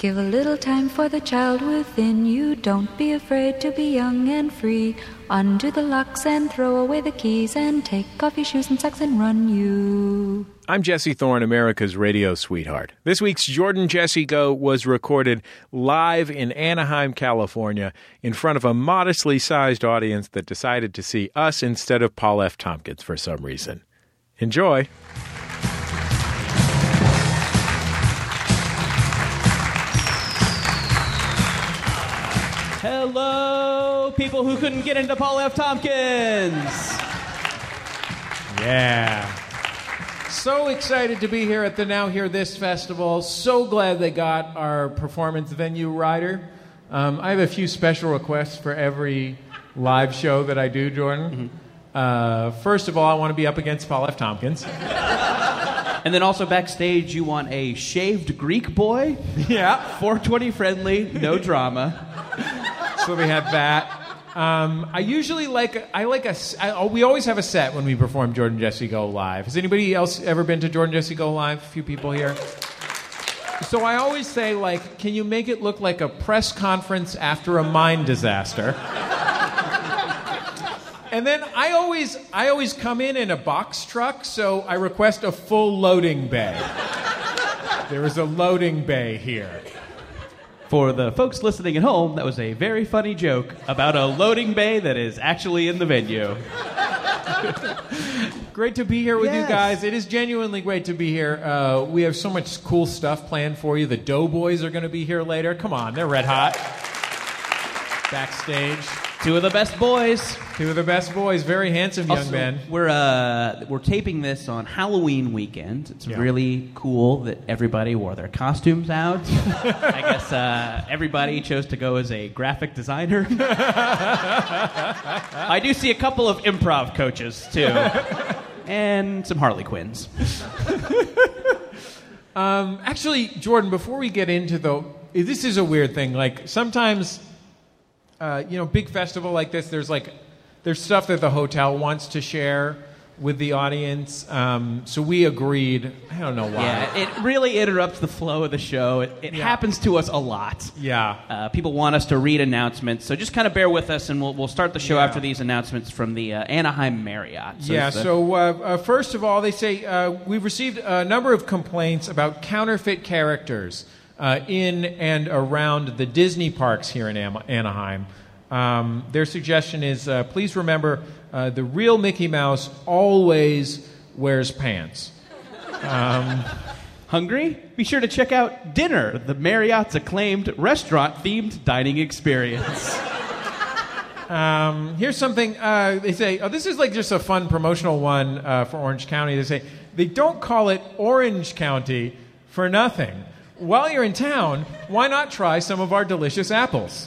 Give a little time for the child within you. Don't be afraid to be young and free. Undo the locks and throw away the keys and take off your shoes and socks and run you. I'm Jesse Thorne, America's radio sweetheart. This week's Jordan Jesse Go was recorded live in Anaheim, California, in front of a modestly sized audience that decided to see us instead of Paul F. Tompkins for some reason. Enjoy. Hello, people who couldn't get into Paul F. Tompkins. Yeah. So excited to be here at the Now Hear This Festival. So glad they got our performance venue rider. I have a few special requests for every live show that I do, Jordan. First of all, I want to be up against Paul F. Tompkins. And then also backstage, you want a shaved Greek boy? Yeah. 420 friendly, no drama. So we have that. We always have a set when we perform Jordan Jesse Go Live. Has anybody else ever been to Jordan Jesse Go Live? A few people here. So I always say, can you make it look like a press conference after a mine disaster? And then I always come in a box truck, so I request a full loading bay. There is a loading bay here. For the folks listening at home, that was a very funny joke about a loading bay that is actually in the venue. Great to be here with you guys. It is genuinely great to be here. We have so much cool stuff planned for you. The Doughboys are going to be here later. Come on, they're red hot. Backstage. Two of the best boys. Two of the best boys. Very handsome young men. We're taping this on Halloween weekend. It's really cool that everybody wore their costumes out. I guess everybody chose to go as a graphic designer. I do see a couple of improv coaches, too. And some Harley Quinns. Actually, Jordan, before we get into this is a weird thing. Sometimes... big festival like this, there's stuff that the hotel wants to share with the audience. So we agreed. I don't know why. Yeah, it really interrupts the flow of the show. It happens to us a lot. Yeah. People want us to read announcements, so just kind of bear with us, and we'll start the show after these announcements from the Anaheim Marriott. So first of all, they say we've received a number of complaints about counterfeit characters in and around the Disney parks here in Anaheim. Their suggestion is, please remember, the real Mickey Mouse always wears pants. Hungry? Be sure to check out Dinner, the Marriott's acclaimed restaurant-themed dining experience. Here's something they say. This is just a fun promotional one for Orange County. They say, they don't call it Orange County for nothing. While you're in town, why not try some of our delicious apples?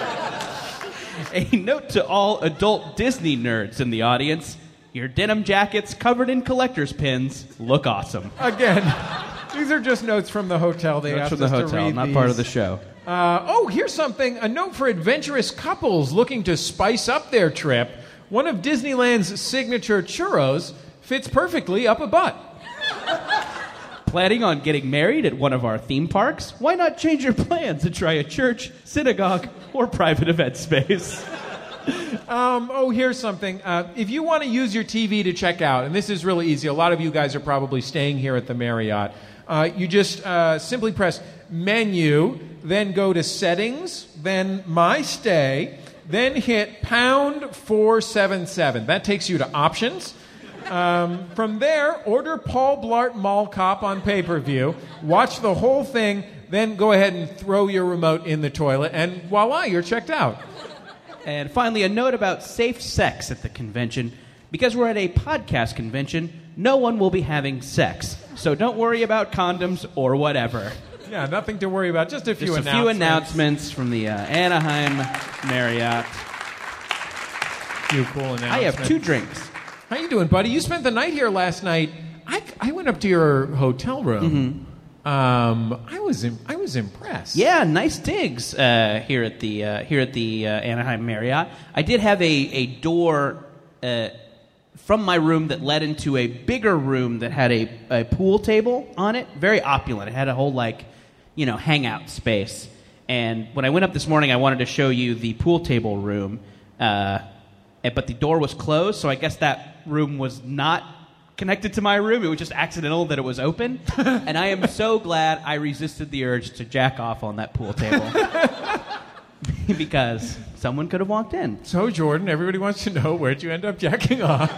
A note to all adult Disney nerds in the audience. Your denim jackets covered in collector's pins look awesome. Again, these are just notes from the hotel. They asked us to read Notes from the hotel, not these. part of the show. Here's something. A note for adventurous couples looking to spice up their trip. One of Disneyland's signature churros fits perfectly up a butt. Planning on getting married at one of our theme parks? Why not change your plans and try a church, synagogue, or private event space? Here's something. If you want to use your TV to check out, and this is really easy, a lot of you guys are probably staying here at the Marriott, you just simply press Menu, then go to Settings, then My Stay, then hit pound 477. That takes you to Options. From there, order Paul Blart Mall Cop on pay-per-view, watch the whole thing, then go ahead and throw your remote in the toilet, and voila, you're checked out. And finally, a note about safe sex at the convention. Because we're at a podcast convention, no one will be having sex. So don't worry about condoms or whatever. Yeah, nothing to worry about, just a few announcements. Few announcements from the Anaheim Marriott. Few cool announcements. I have 2 drinks. How you doing, buddy? You spent the night here last night. I went up to your hotel room. I was impressed. Yeah, nice digs here at the Anaheim Marriott. I did have a door from my room that led into a bigger room that had a pool table on it. Very opulent. It had a whole, like, hangout space. And when I went up this morning, I wanted to show you the pool table room, but the door was closed, so I guess that room was not connected to my room. It was just accidental that it was open. And I am so glad I resisted the urge to jack off on that pool table. Because someone could have walked in. So, Jordan, everybody wants to know, where'd you end up jacking off?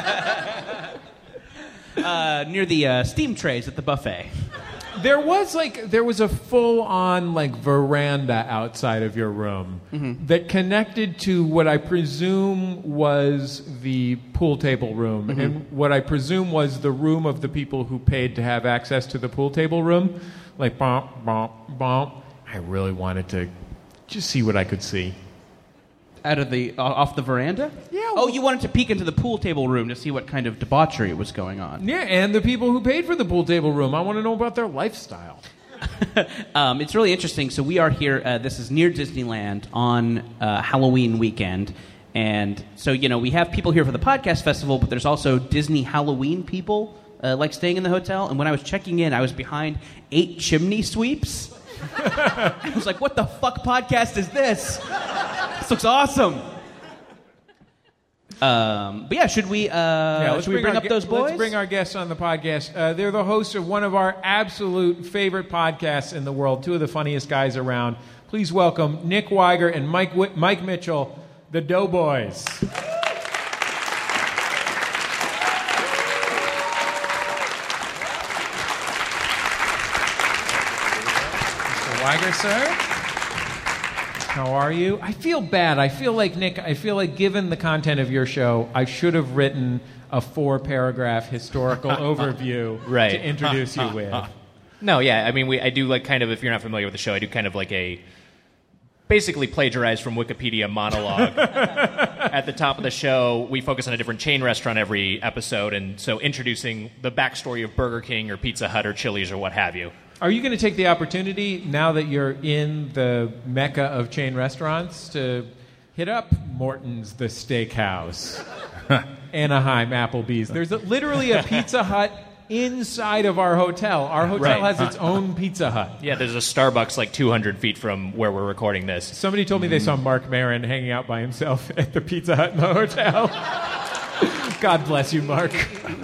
Near the steam trays at the buffet. There was a full-on veranda outside of your room that connected to what I presume was the pool table room, and what I presume was the room of the people who paid to have access to the pool table room. Bump, bump, bump. I really wanted to just see what I could see. Off the veranda? Yeah. Oh, you wanted to peek into the pool table room to see what kind of debauchery was going on. Yeah, and the people who paid for the pool table room. I want to know about their lifestyle. It's really interesting. So we are here, this is near Disneyland on Halloween weekend. And so, we have people here for the podcast festival, but there's also Disney Halloween people staying in the hotel. And when I was checking in, I was behind 8 chimney sweeps. I was like, what the fuck podcast is this? This looks awesome. But yeah, should we bring up those boys? Let's bring our guests on the podcast. They're the hosts of one of our absolute favorite podcasts in the world, two of the funniest guys around. Please welcome Nick Weiger and Mike Mitchell, the Doughboys. Mr. Weiger, sir. How are you? I feel bad. I feel like, Nick, given the content of your show, I should have written a 4-paragraph historical overview to introduce you with. No, yeah. I mean, I do kind of, if you're not familiar with the show, I do kind of basically plagiarized from Wikipedia monologue. At the top of the show, we focus on a different chain restaurant every episode, and so introducing the backstory of Burger King or Pizza Hut or Chili's or what have you. Are you going to take the opportunity, now that you're in the mecca of chain restaurants, to hit up Morton's the Steakhouse, Anaheim Applebee's? There's literally a Pizza Hut inside of our hotel. Our hotel has its own Pizza Hut. Yeah, there's a Starbucks 200 feet from where we're recording this. Somebody told me they saw Mark Maron hanging out by himself at the Pizza Hut in the hotel. God bless you, Mark.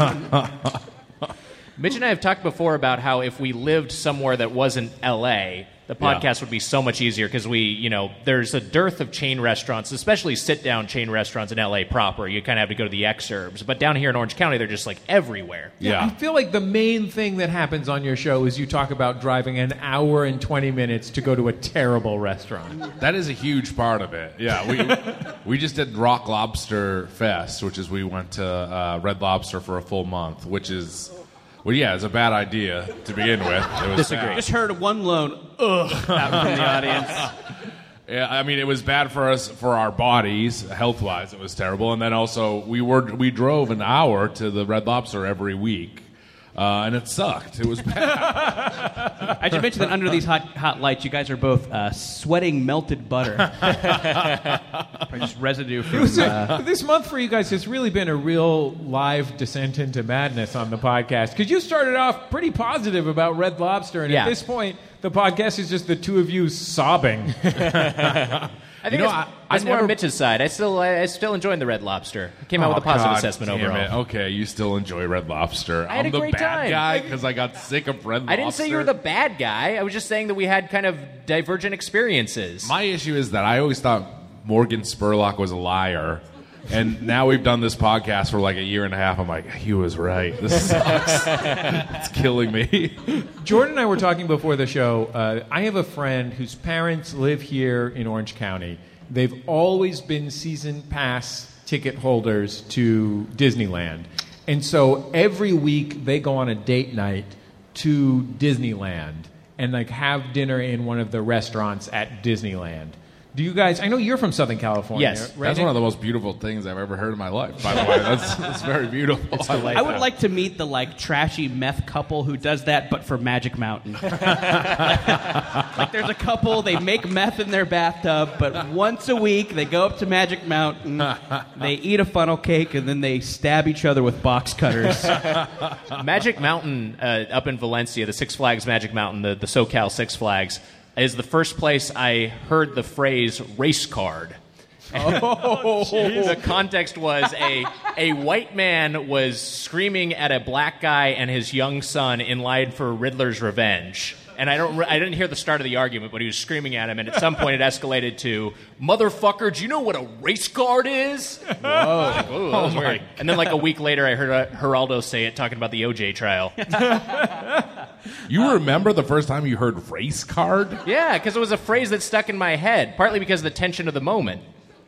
Mitch and I have talked before about how if we lived somewhere that wasn't L.A., the podcast would be so much easier because there's a dearth of chain restaurants, especially sit-down chain restaurants in L.A. proper. You kind of have to go to the exurbs. But down here in Orange County, they're just everywhere. Yeah. I feel like the main thing that happens on your show is you talk about driving an hour and 20 minutes to go to a terrible restaurant. That is a huge part of it. Yeah, we just did Rock Lobster Fest, which is we went to Red Lobster for a full month, which is... Well, yeah, it's a bad idea to begin with. It was Disagree. Just heard one lone ugh out from the audience. Yeah, I mean, it was bad for us, for our bodies, health-wise. It was terrible. And then also, we drove an hour to the Red Lobster every week, and it sucked. It was bad. I should mention that under these hot lights, you guys are both sweating melted butter. Just residue from... This month for you guys has really been a real live descent into madness on the podcast. Because you started off pretty positive about Red Lobster, and at this point, the podcast is just the two of you sobbing. I think it's more Mitch's side. I still enjoying the Red Lobster. I came out with a positive assessment overall. It. Okay, you still enjoy Red Lobster. I had I'm a great the bad time. guy because I got sick of Red Lobster. I didn't say you were the bad guy. I was just saying that we had kind of divergent experiences. My issue is that I always thought Morgan Spurlock was a liar. And now we've done this podcast for a year and a half. I'm like, he was right. This sucks. It's killing me. Jordan and I were talking before the show. I have a friend whose parents live here in Orange County. They've always been season pass ticket holders to Disneyland. And so every week they go on a date night to Disneyland and have dinner in one of the restaurants at Disneyland. Do you guys? I know you're from Southern California. Yes. right? That's one of the most beautiful things I've ever heard in my life, by the way. That's very beautiful. I would like to meet the like trashy meth couple who does that, but for Magic Mountain. Like there's a couple, they make meth in their bathtub, but once a week they go up to Magic Mountain, they eat a funnel cake, and then they stab each other with box cutters. Magic Mountain up in Valencia, the Six Flags Magic Mountain, the SoCal Six Flags, is the first place I heard the phrase race card. The context was a white man was screaming at a black guy and his young son in line for Riddler's revenge. And I didn't hear the start of the argument, but he was screaming at him, and at some point it escalated to, "Motherfucker, do you know what a race card is?" Whoa. That was weird. And then like a week later I heard Geraldo say it talking about the OJ trial. You remember the first time you heard race card? Yeah, because it was a phrase that stuck in my head, partly because of the tension of the moment.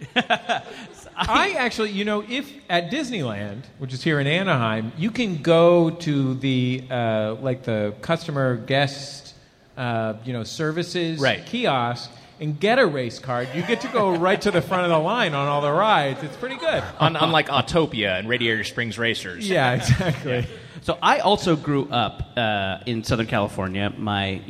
I actually, if at Disneyland, which is here in Anaheim, you can go to the the customer guest, services kiosk and get a race card. You get to go right to the front of the line on all the rides. It's pretty good. Unlike Autopia and Radiator Springs Racers. Yeah, exactly. So I also grew up in Southern California. My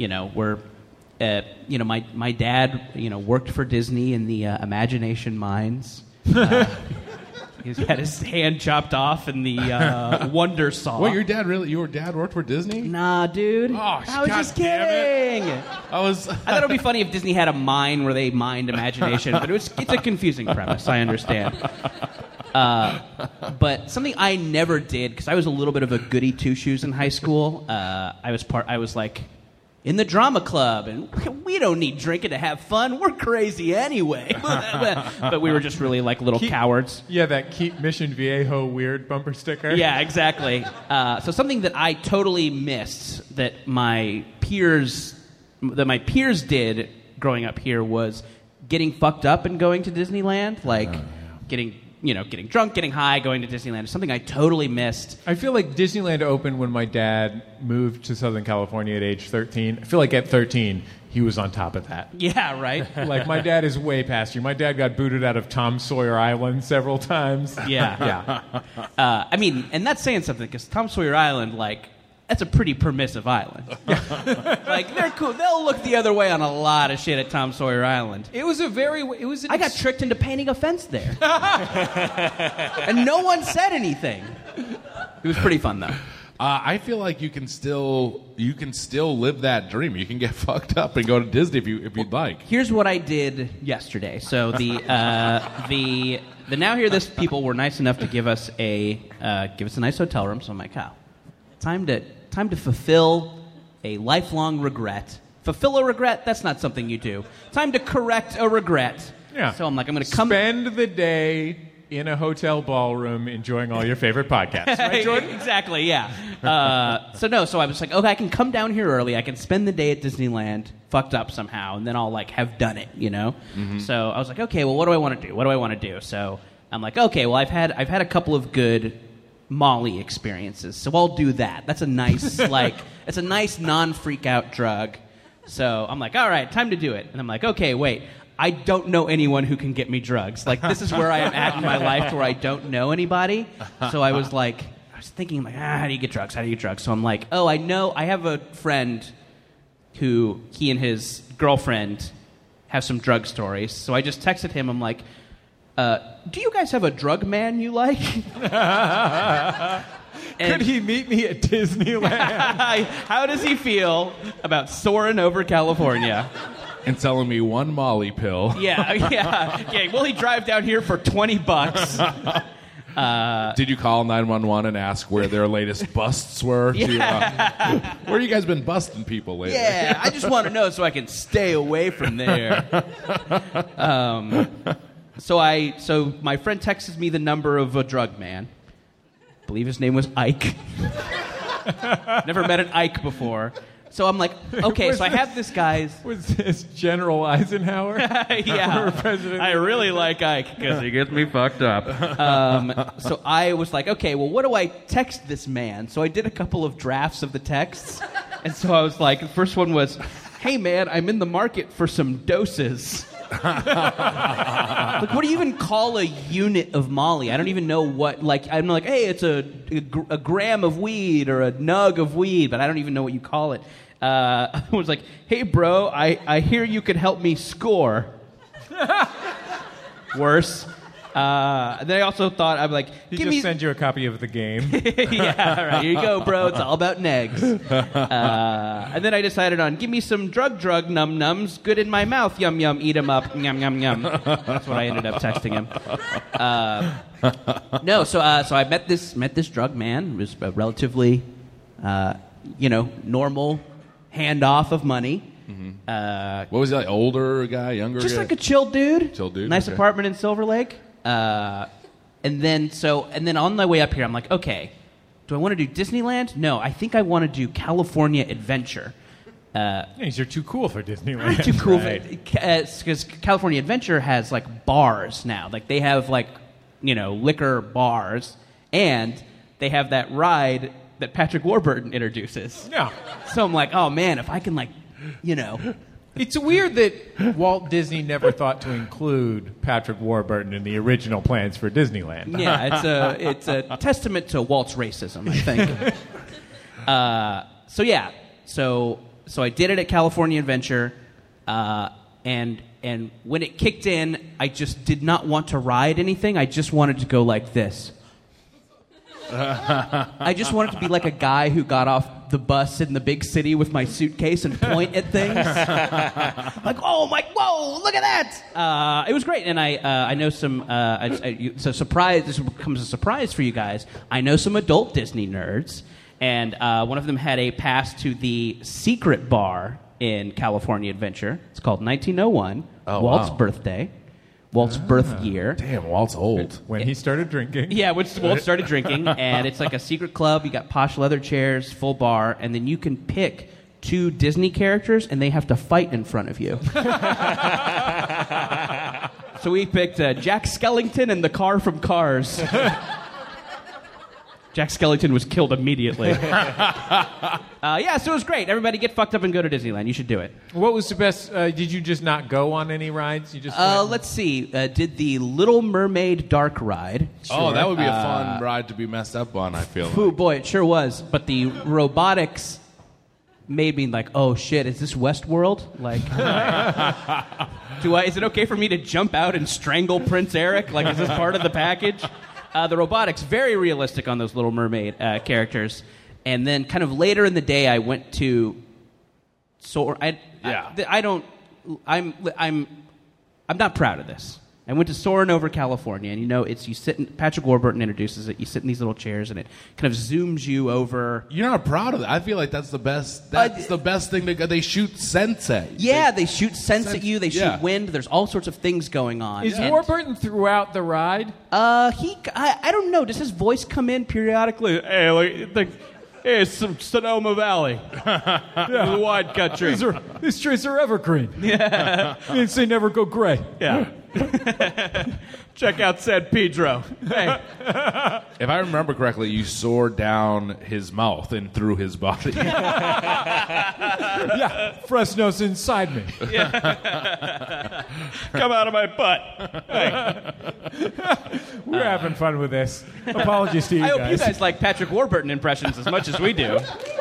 dad, worked for Disney in the Imagination Mines. He had his hand chopped off in the Wonder Saw. Wait, your dad worked for Disney? Nah, dude. Oh, I was God just damn kidding. I thought it would be funny if Disney had a mine where they mined imagination, but it's a confusing premise. I understand. But something I never did, because I was a little bit of a goody two-shoes in high school. I was like in the drama club, and we don't need drinking to have fun. We're crazy anyway. But we were just really like little cowards. Yeah, that Keep Mission Viejo weird bumper sticker. Yeah, exactly. So something that I totally missed that my peers did growing up here was getting fucked up and going to Disneyland, like getting drunk, getting high, going to Disneyland. It's something I totally missed. I feel like Disneyland opened when my dad moved to Southern California at age 13. I feel like at 13, he was on top of that. Yeah, right? Like, my dad is way past you. My dad got booted out of Tom Sawyer Island several times. Yeah. And that's saying something, because Tom Sawyer Island, that's a pretty permissive island. They're cool. They'll look the other way on a lot of shit at Tom Sawyer Island. I got tricked into painting a fence there. And no one said anything. It was pretty fun, though. I feel like you can still live that dream. You can get fucked up and go to Disney if you'd like. Here's what I did yesterday. So the Now Hear This people were nice enough to give us a nice hotel room. So I'm like, time to fulfill a lifelong regret. Fulfill a regret? That's not something you do. Time to correct a regret. Yeah. So I'm like, I'm going to come... Spend the day in a hotel ballroom enjoying all your favorite podcasts. Right, Jordan? Exactly, yeah. So I was like, okay, I can come down here early. I can spend the day at Disneyland fucked up somehow, and then I'll, have done it, Mm-hmm. So I was like, okay, well, what do I want to do? So I'm like, okay, well, I've had a couple of good Molly experiences, so I'll do that. That's a nice it's a nice non-freak out drug. So I'm like, all right, time to do it. And I'm like, okay, wait, I don't know anyone who can get me drugs. This is where I am at in my life, where I don't know anybody. So I was thinking how do you get drugs? So I'm like, oh, I have a friend who he and his girlfriend have some drug stories. So I just texted him. I'm like, do you guys have a drug man you like? Could he meet me at Disneyland? How does he feel about soaring over California? And telling me one Molly pill. Yeah. Will he drive down here for $20? Did you call 911 and ask where their latest busts were? Yeah. Where you guys been busting people lately? Yeah, I just want to know so I can stay away from there. So my friend texted me the number of a drug man. I believe his name was Ike. Never met an Ike before. So I'm like, okay, so I have this guy's... Was this General Eisenhower? Yeah. President? I really like Ike because he gets me fucked up. So I was like, okay, well, what do I text this man? So I did a couple of drafts of the texts. And so I was like, the first one was, hey, man, I'm in the market for some doses. Like, what do you even call a unit of Molly? I don't even know what. Like, I'm like, hey, it's a gram of weed or a nug of weed, but I don't even know what you call it. I was like, hey, bro, I hear you could help me score. Worse. And then I also thought, I'm like, send you a copy of the game. Yeah, right. Here you go, bro. It's all about negs. And then I decided on, give me some drug num-nums, good in my mouth, yum, yum, eat 'em up, yum, yum, yum. That's what I ended up texting him. So I met this drug man. It was a relatively, normal handoff of money. Mm-hmm. What was he like? Older guy, younger just guy? Like a chill dude. Nice okay. apartment in Silver Lake. And then on my way up here, I'm like, okay, do I want to do Disneyland? No, I think I want to do California Adventure. You're too cool for Disneyland. I'm too cool right. because California Adventure has like bars now. Like they have liquor bars, and they have that ride that Patrick Warburton introduces. Yeah. So I'm like, oh man, if I can It's weird that Walt Disney never thought to include Patrick Warburton in the original plans for Disneyland. Yeah, it's a testament to Walt's racism, I think. So I did it at California Adventure, and when it kicked in, I just did not want to ride anything. I just wanted to go like this. I just wanted to be like a guy who got off the bus in the big city with my suitcase and point at things. Like, whoa, look at that! It was great, and I know some. So surprise! This becomes a surprise for you guys. I know some adult Disney nerds, and one of them had a pass to the secret bar in California Adventure. It's called 1901, Walt's birthday. Walt's birth year. Damn, Walt's old. When he started drinking. Yeah, when Walt started drinking. And it's like a secret club. You got posh leather chairs, full bar, and then you can pick 2 Disney characters, and they have to fight in front of you. So we picked Jack Skellington and the car from Cars. Jack Skellington was killed immediately. So it was great. Everybody get fucked up and go to Disneyland. You should do it. What was the best? Did you just not go on any rides? You just let's see. Did the Little Mermaid dark ride. Sure. Oh, that would be a fun ride to be messed up on, I feel like. Oh, boy, it sure was. But the robotics made me like, oh, shit, is this Westworld? Like, is it okay for me to jump out and strangle Prince Eric? Like, is this part of the package? The robotics, very realistic on those Little Mermaid characters. And then kind of later in the day, I went to I'm not proud of this. I went to Soarin' over California, and Patrick Warburton introduces it. You sit in these little chairs, and it kind of zooms you over. You're not proud of that. I feel like that's the best. That's the best thing. They shoot sense at you. Yeah, they shoot sense at you. They shoot wind. There's all sorts of things going on. Is Warburton throughout the ride? I don't know. Does his voice come in periodically? Hey, it's some Sonoma Valley. The wide country. These trees are evergreen. Yeah. They never go gray. Yeah. Check out San Pedro. Hey. If I remember correctly, you soared down his mouth and through his body. Yeah, Fresno's inside me. Yeah. Come out of my butt. Hey. We're having fun with this. Apologies to you guys. I hope you guys like Patrick Warburton impressions as much as we do.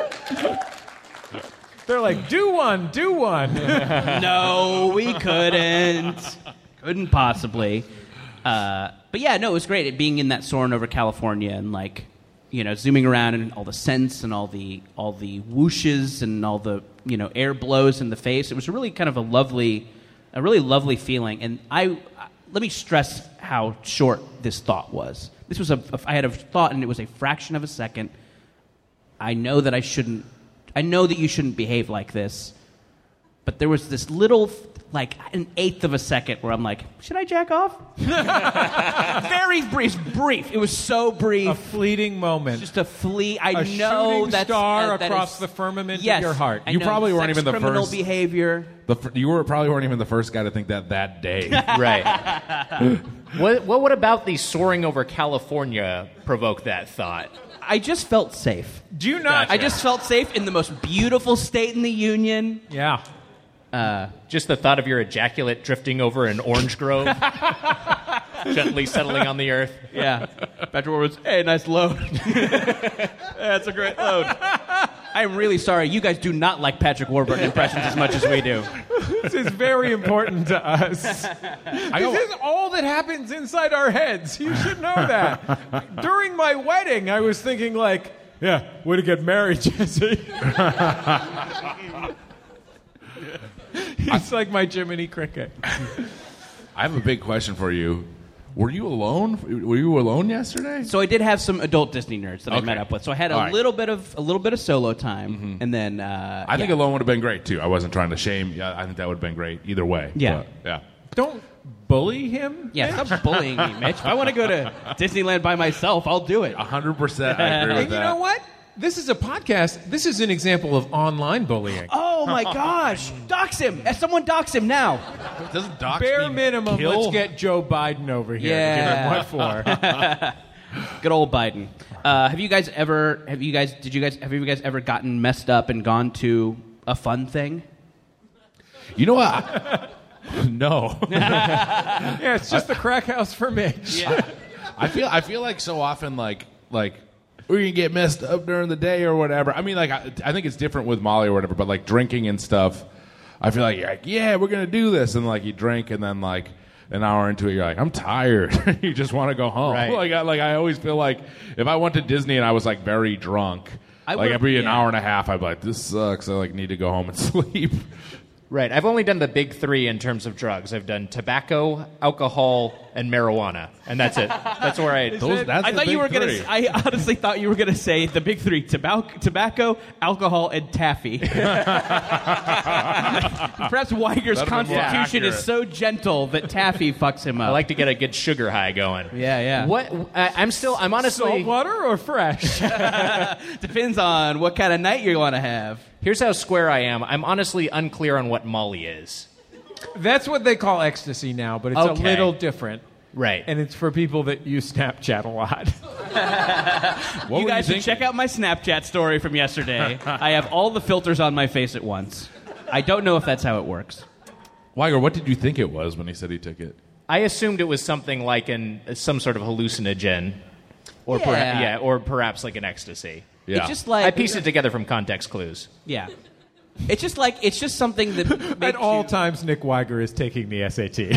They're like, do one. No, we couldn't. Couldn't possibly. But yeah, no, it was great. Being in that Soarin' over California and zooming around and all the scents and all the whooshes and all the air blows in the face. It was really kind of a really lovely feeling. And let me stress how short this thought was. This was I had a thought and it was a fraction of a second. I know that you shouldn't behave like this. But there was this little, an eighth of a second where I'm like, should I jack off? Very brief. It was so brief. A fleeting moment. Just a flea. A shooting star across the firmament of your heart. You probably weren't even the criminal first. behavior. You probably weren't even the first guy to think that day. Right. What about the soaring over California provoked that thought? I just felt safe. Do you not? I just felt safe in the most beautiful state in the union. Yeah. Just the thought of your ejaculate drifting over an orange grove, gently settling on the earth. Yeah. Patrick Warburton's, hey, nice load. That's a great load. I'm really sorry. You guys do not like Patrick Warburton impressions as much as we do. This is very important to us. This is all that happens inside our heads. You should know that. During my wedding, I was thinking like, yeah, way to get married, Jesse. He's like my Jiminy Cricket. I have a big question for you. Were you alone? Were you alone yesterday? So I did have some adult Disney nerds that I met up with. So I had a right. little bit of solo time, and then I think alone would have been great too. I wasn't trying to shame. Yeah, I think that would have been great either way. Yeah. But, yeah. Don't bully him. Yeah, stop bullying me, Mitch. If I want to go to Disneyland by myself, I'll do it. 100%. I agree with And that. you know what? This is a podcast. This is an example of online bullying. Oh my gosh! Dox him! Someone dox him now. Doesn't dox Bare mean minimum, kill? let's get Joe Biden over here Yeah. to give him what for. Good old Biden. Have you guys ever gotten messed up and gone to a fun thing? You know what? No. Yeah, it's just the crack house for Mitch. Yeah. I feel like so often like we're gonna get messed up during the day or whatever. I mean, like I think it's different with Molly or whatever, but like drinking and stuff, I feel like you're like, yeah, we're gonna do this, and like you drink, and then like an hour into it, you're like, I'm tired. You just want to go home. Right. I always feel like if I went to Disney and I was like very drunk, like every an hour and a half, I'd be like, this sucks. I like need to go home and sleep. Right. I've only done the big three in terms of drugs. I've done tobacco, alcohol, and marijuana, and that's it. That's where I. That's I the thought you big were three. I honestly thought you were gonna say the big three: tobacco, alcohol, and taffy. Perhaps Weiger's That'd have been more constitution is accurate. so gentle that taffy fucks him up. I like to get a good sugar high going. Yeah. What? I'm honestly. Salt water or fresh? Depends on what kind of night you want to have. Here's how square I am. I'm honestly unclear on what Molly is. That's what they call ecstasy now, but it's Okay. a little different. Right. And it's for people that use Snapchat a lot. What You were guys should thinking? check out my Snapchat story from yesterday. I have all the filters on my face at once. I don't know if that's how it works. Weiger, what did you think it was when he said he took it? I assumed it was something like some sort of hallucinogen, or Yeah. or perhaps like an ecstasy. Yeah. It's just like I pieced it together from context clues. Yeah. It's just something that At makes all you- times, Nick Weiger is taking the SAT.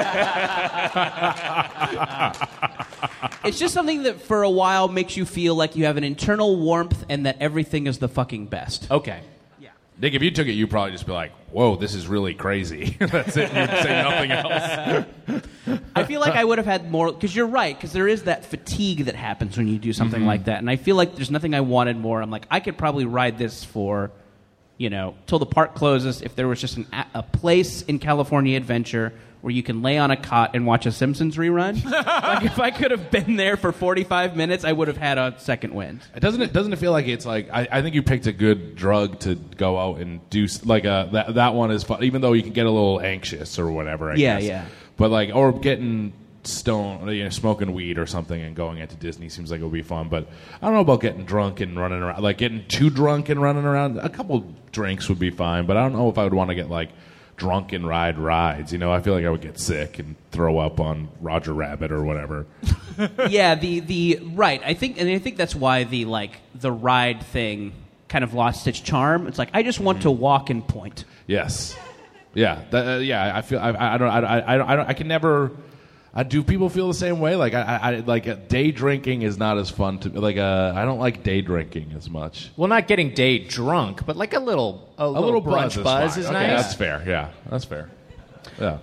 It's just something that for a while makes you feel like you have an internal warmth and that everything is the fucking best. Okay. Nick, if you took it, you'd probably just be like, whoa, this is really crazy. That's it. You'd say nothing else. I feel like I would have had more, because you're right, because there is that fatigue that happens when you do something like that. And I feel like there's nothing I wanted more. I'm like, I could probably ride this for, till the park closes. If there was just a place in California Adventure where you can lay on a cot and watch a Simpsons rerun. Like if I could have been there for 45 minutes, I would have had a second wind. Doesn't it feel like it's like I think you picked a good drug to go out and do like that one is fun, even though you can get a little anxious or whatever. I guess. Yeah. But like or getting stoned, smoking weed or something and going into Disney seems like it would be fun. But I don't know about getting drunk and running around. Like getting too drunk and running around. A couple drinks would be fine, but I don't know if I would want to get like drunk and ride rides. I feel like I would get sick and throw up on Roger Rabbit or whatever. Yeah, the right. I think that's why the ride thing kind of lost its charm. It's like I just want to walk and point. Yes. Yeah. I feel I can never. Do people feel the same way? Like like day drinking is not as fun to like. I don't like day drinking as much. Well, not getting day drunk, but like a little brunch buzz is okay, nice. That's fair. Yeah, that's fair. Yeah.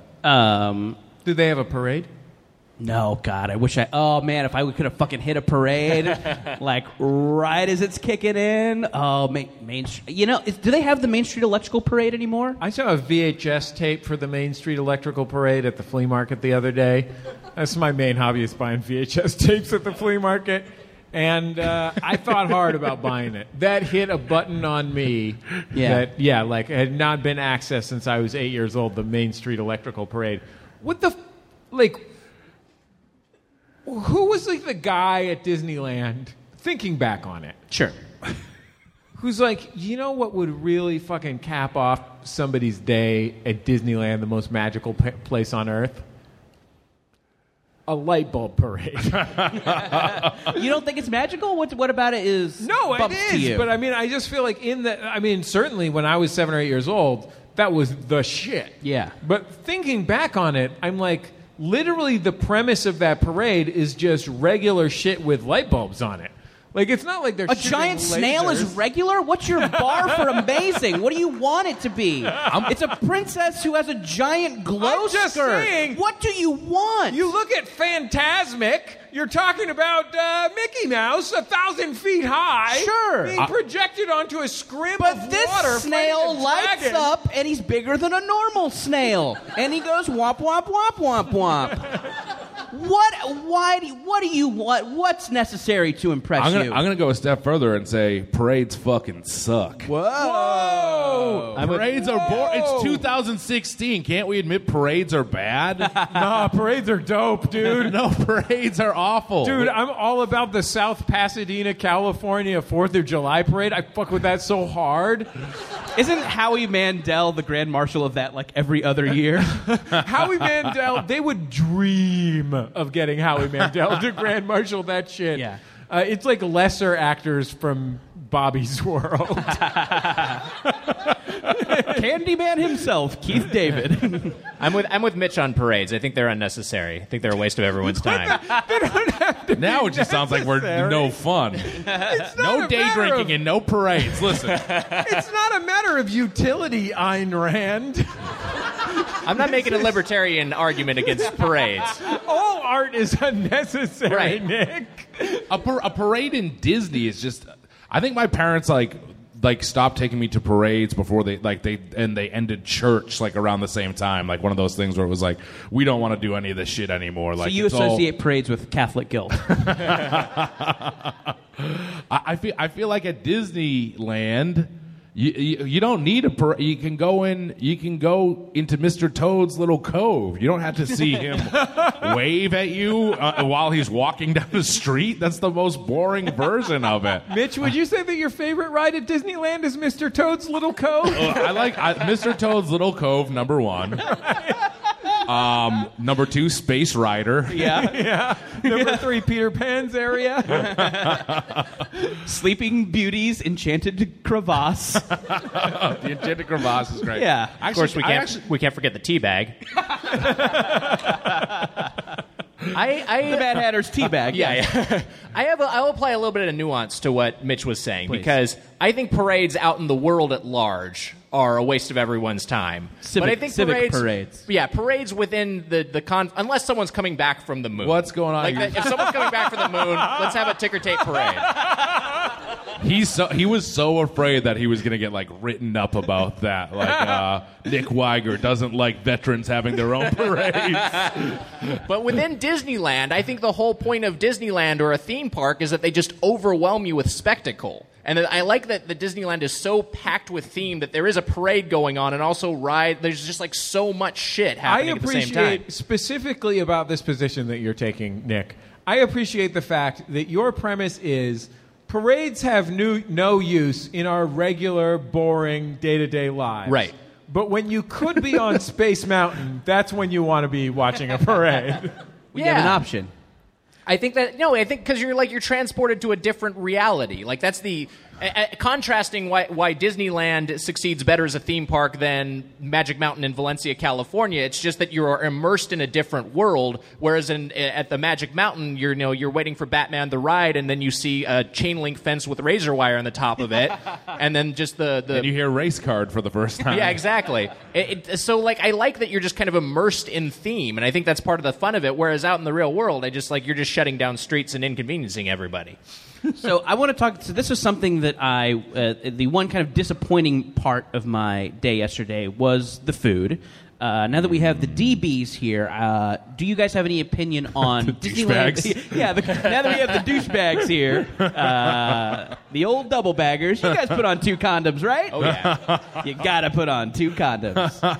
Do they have a parade? No, God, I wish oh, man, if I could have fucking hit a parade, like, right as it's kicking in. Oh, Main Street. Do they have the Main Street Electrical Parade anymore? I saw a VHS tape for the Main Street Electrical Parade at the flea market the other day. That's my main hobby, is buying VHS tapes at the flea market. And I thought hard about buying it. That hit a button on me. Yeah. That had not been accessed since I was 8 years old, the Main Street Electrical Parade. What the, who was the guy at Disneyland, thinking back on it, Sure. who's like, you know what would really fucking cap off somebody's day at Disneyland, the most magical place on earth? A light bulb parade. You don't think it's magical? What about it is No, it bumps to you? is. But I mean, I just feel like certainly when I was 7 or 8 years old, that was the shit. Yeah. But thinking back on it, I'm like, literally the premise of that parade is just regular shit with light bulbs on it. Like, it's not like they're A shooting giant snail is lasers. regular? What's your bar for amazing? What do you want it to be? It's a princess who has a giant glow I'm just skirt. saying. What do you want? You look at Fantasmic, you're talking about Mickey Mouse, 1,000 feet high. Sure. Being projected onto a scrim But of this water. snail fighting a lights dragon. up, and he's bigger than a normal snail. And he goes womp, womp, womp, womp, womp. What do you want? What's necessary to impress you? I'm gonna go a step further and say parades fucking suck. Whoa! Parades are boring. It's 2016. Can't we admit parades are bad? Nah, parades are dope, dude. No, parades are awful. Dude, I'm all about the South Pasadena, California 4th of July parade. I fuck with that so hard. Isn't Howie Mandel the Grand Marshal of that like every other year? Howie Mandel, they would dream of getting Howie Mandel to Grand Marshal that shit. Yeah. It's like lesser actors from Bobby's World. Candyman himself, Keith David. I'm with Mitch on parades. I think they're unnecessary. I think they're a waste of everyone's time. now it just sounds like we're no fun. No day drinking and no parades. Listen, It's not a matter of utility, Ayn Rand. I'm not making a libertarian argument against parades. All art is unnecessary, Right. Nick. a parade in Disney is just. I think my parents like stopped taking me to parades before they ended church like around the same time, like one of those things where it was like, we don't want to do any of this shit anymore. Like, So you it's all- associate parades with Catholic guilt. I feel like at Disneyland, you don't need a parade. You can go into Mr. Toad's little cove. You don't have to see him wave at you while he's walking down the street. That's the most boring version of it. Mitch, would you say that your favorite ride at Disneyland is Mr. Toad's Little Cove? I like Mr. Toad's Little Cove, number 1. Number 2, Space Rider. Yeah. Number 3, Peter Pan's area. Sleeping Beauty's Enchanted Crevasse. The Enchanted Crevasse is great. Yeah. Of course, we can't forget the tea bag. The Mad Hatter's tea bag. Yeah. I'll apply a little bit of nuance to what Mitch was saying, Please. because I think parades out in the world at large are a waste of everyone's time. But I think Civic parades. Yeah, parades within the unless someone's coming back from the moon. What's going on? Like if someone's coming back from the moon, let's have a ticker tape parade. He was so afraid that he was going to get like written up about that. Like Nick Weiger doesn't like veterans having their own parades. But within Disneyland, I think the whole point of Disneyland or a theme park is that they just overwhelm you with spectacle. And I like that the Disneyland is so packed with theme that there is a parade going on and also there's just like so much shit happening at the same time. I appreciate specifically about this position that you're taking, Nick. I appreciate the fact that your premise is parades have no use in our regular, boring, day-to-day lives. Right. But when you could be on Space Mountain, that's when you want to be watching a parade. We have an option. I think because you're transported to a different reality. Like that's the contrasting why Disneyland succeeds better as a theme park than Magic Mountain in Valencia, California. It's just that you're immersed in a different world. Whereas at the Magic Mountain, you're waiting for Batman the ride, and then you see a chain link fence with razor wire on the top of it, and then just the And you hear race card for the first time. Yeah, exactly. So, like, I like that you're just kind of immersed in theme, and I think that's part of the fun of it. Whereas out in the real world, you're just shutting down streets and inconveniencing everybody. So I want to talk. So this was something that the one kind of disappointing part of my day yesterday was the food. Now that we have the DBs here, do you guys have any opinion on douchebags? Yeah, now that we have the douchebags here, the old double baggers, you guys put on 2 condoms, right? Oh, yeah. You gotta put on 2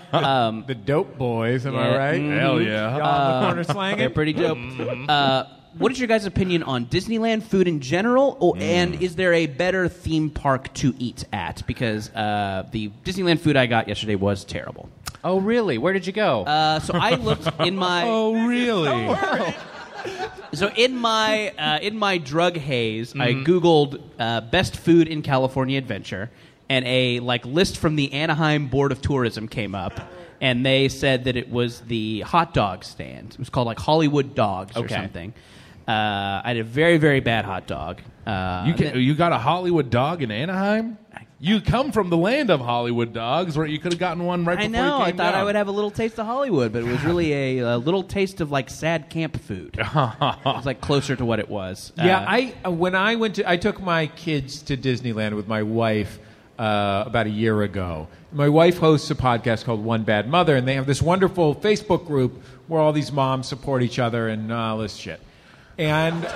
condoms. The dope boys, am I right? Hell yeah. Y'all in the corner slanging? They're pretty dope. what is your guys' opinion on Disneyland food in general, and is there a better theme park to eat at? Because the Disneyland food I got yesterday was terrible. Oh, really? Where did you go? So I looked in my. Oh, really? So in my drug haze, I Googled best food in California Adventure, and a list from the Anaheim Board of Tourism came up, and they said that it was the hot dog stand. It was called Hollywood Dogs or something. I had a very, very bad hot dog. You got a Hollywood dog in Anaheim? You come from the land of Hollywood dogs, where you could have gotten one right before I know. you I came thought down. I would have a little taste of Hollywood, but it was really a little taste of sad camp food. It was closer to what it was. When I took my kids to Disneyland with my wife about a year ago. My wife hosts a podcast called One Bad Mother, and they have this wonderful Facebook group where all these moms support each other and all this shit. And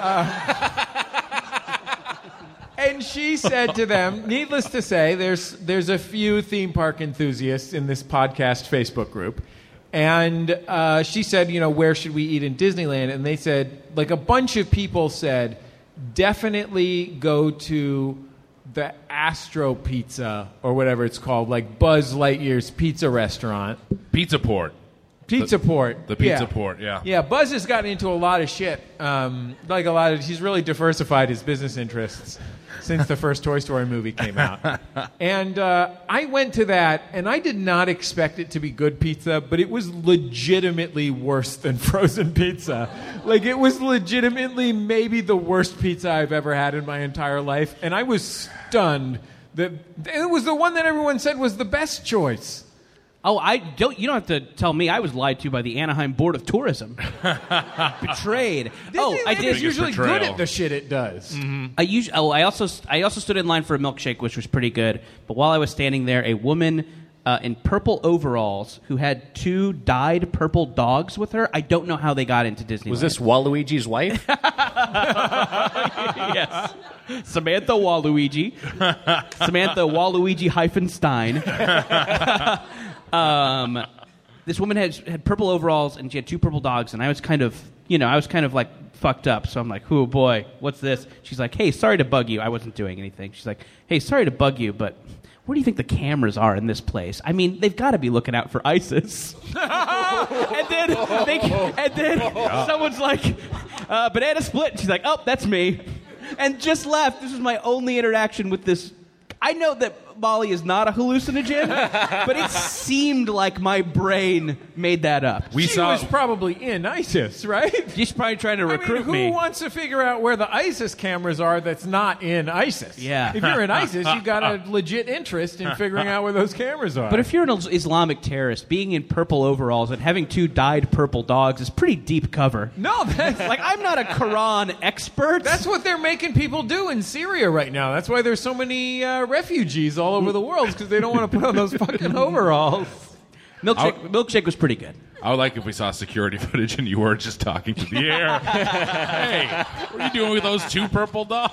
and she said to them, needless to say, there's a few theme park enthusiasts in this podcast Facebook group. And she said, where should we eat in Disneyland? And they said, a bunch of people said, definitely go to the Astro Pizza or whatever it's called, Buzz Lightyear's pizza restaurant. Pizza Port. Pizza Port. The Pizza Port, yeah. Yeah, Buzz has gotten into a lot of shit. He's really diversified his business interests since the first Toy Story movie came out. And I went to that, and I did not expect it to be good pizza, but it was legitimately worse than frozen pizza. It was legitimately maybe the worst pizza I've ever had in my entire life, and I was stunned that it was the one that everyone said was the best choice. Oh, you don't have to tell me. I was lied to by the Anaheim Board of Tourism. Betrayed. I did. It's usually good at the shit it does. Mm-hmm. I also stood in line for a milkshake, which was pretty good. But while I was standing there, a woman in purple overalls who had 2 dyed purple dogs with her. I don't know how they got into Disneyland. Was this Waluigi's wife? Yes. Samantha Waluigi. Samantha Waluigi-Stein. This woman had purple overalls, and she had 2 purple dogs, and I was kind of fucked up. So I'm like, oh boy, what's this? She's like, hey, sorry to bug you. I wasn't doing anything. She's like, hey, sorry to bug you, but where do you think the cameras are in this place? I mean, they've got to be looking out for ISIS. and then someone's like, banana split. And she's like, oh, that's me. And just left. This was my only interaction with this. I know that Molly is not a hallucinogen, but it seemed like my brain made that up. She was probably in ISIS, right? She's probably trying to recruit me. Who wants to figure out where the ISIS cameras are that's not in ISIS? Yeah. If you're in ISIS, you got a legit interest in figuring out where those cameras are. But if you're an Islamic terrorist, being in purple overalls and having 2 dyed purple dogs is pretty deep cover. No, that's... I'm not a Quran expert. That's what they're making people do in Syria right now. That's why there's so many refugees all over the world, because they don't want to put on those fucking overalls. Milkshake was pretty good. I would like if we saw security footage and you were just talking to the air. Hey, what are you doing with those 2 purple dogs?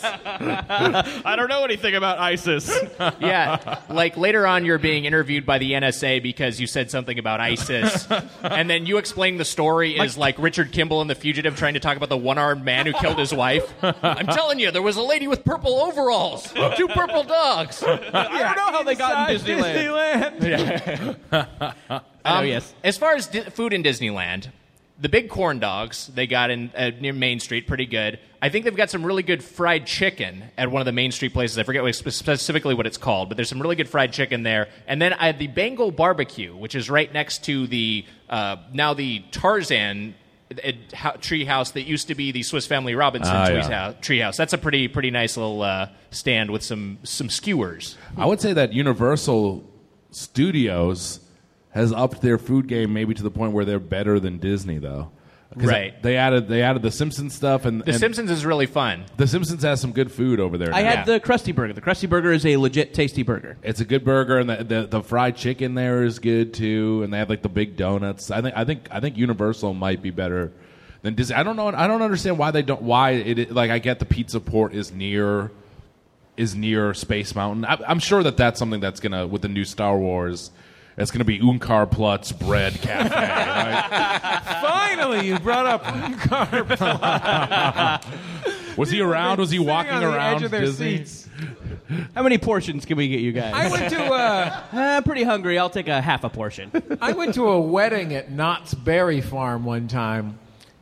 I don't know anything about ISIS. Yeah, later on you're being interviewed by the NSA because you said something about ISIS. And then you explain the story is like Richard Kimball in The Fugitive trying to talk about the one-armed man who killed his wife. I'm telling you, there was a lady with purple overalls, 2 purple dogs. I don't know how they got in Disneyland. Yes. As far as food in Disneyland, the big corn dogs they got in near Main Street, pretty good. I think they've got some really good fried chicken at one of the Main Street places. I forget specifically what it's called, but there's some really good fried chicken there. And then I had the Bengal Barbecue, which is right next to the now the Tarzan tree house that used to be the Swiss Family Robinson tree house. That's a pretty nice little stand with some skewers. I would say that Universal Studios has upped their food game maybe to the point where they're better than Disney, though. Right. They added the Simpsons stuff, and Simpsons is really fun. The Simpsons has some good food over there. I had the Krusty Burger. The Krusty Burger is a legit tasty burger. It's a good burger, and the fried chicken there is good too. And they have the big donuts. I think Universal might be better than Disney. I don't know. I don't understand why they don't. Why it I get the Pizza Port is near Space Mountain. I'm sure that's something that's gonna with the new Star Wars. It's going to be Unkar Plutz's Bread Cafe, right? Finally, you brought up Carp. Was he around? Was he walking on the around edge of their Disney? seats. How many portions can we get you guys? I went to Pretty hungry. I'll take a half a portion. I went to a wedding at Knott's Berry Farm one time.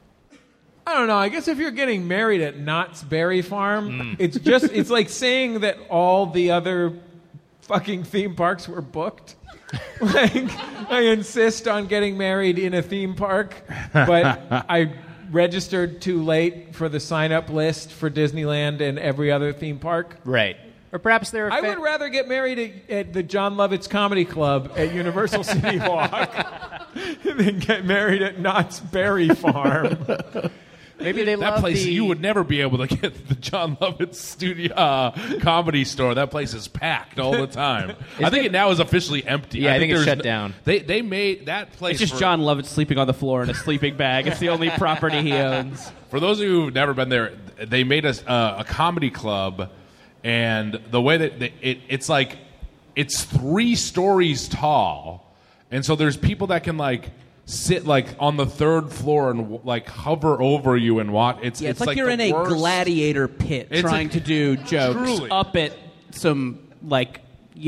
I don't know. I guess if you're getting married at Knott's Berry Farm, it's like saying that all the other fucking theme parks were booked. Like, I insist on getting married in a theme park, but I registered too late for the sign-up list for Disneyland and every other theme park. Right. Or perhaps they're. I would rather get married at the John Lovitz Comedy Club at Universal City Walk than get married at Knott's Berry Farm. Maybe they That love place, the. you would never be able to get the John Lovitz studio comedy store. That place is packed all the time. I think it now is officially empty. Yeah, I think it's there's shut down. They made that place. It's just John Lovitz sleeping on the floor in a sleeping bag. It's the only property he owns. For those of you who've never been there, they made a comedy club, and the way that it's like it's 3 stories tall, and so there's people that can like sit like on the 3rd floor and like hover over you and watch. It's like you're in the a worst. gladiator pit trying to do jokes Truly. up at some like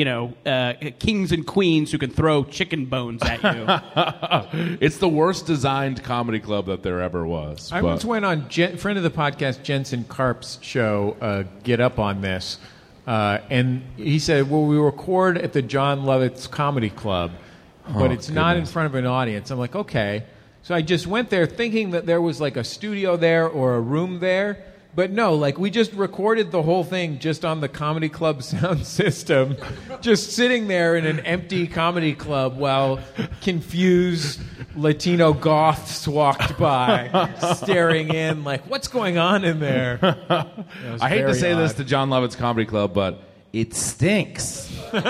kings and queens who can throw chicken bones at you. It's the worst designed comedy club that there ever was. I once went on friend of the podcast Jensen Karp's show, Get Up on This, and he said, well, we record at the John Lovitz Comedy Club, but it's not in front of an audience. I'm like, okay. So I just went there thinking that there was like a studio there or a room there. But no, like we just recorded the whole thing just on the comedy club sound system, just sitting there in an empty comedy club while confused Latino goths walked by, staring in like, what's going on in there? I hate to say this to John Lovett's Comedy Club, but it stinks. Take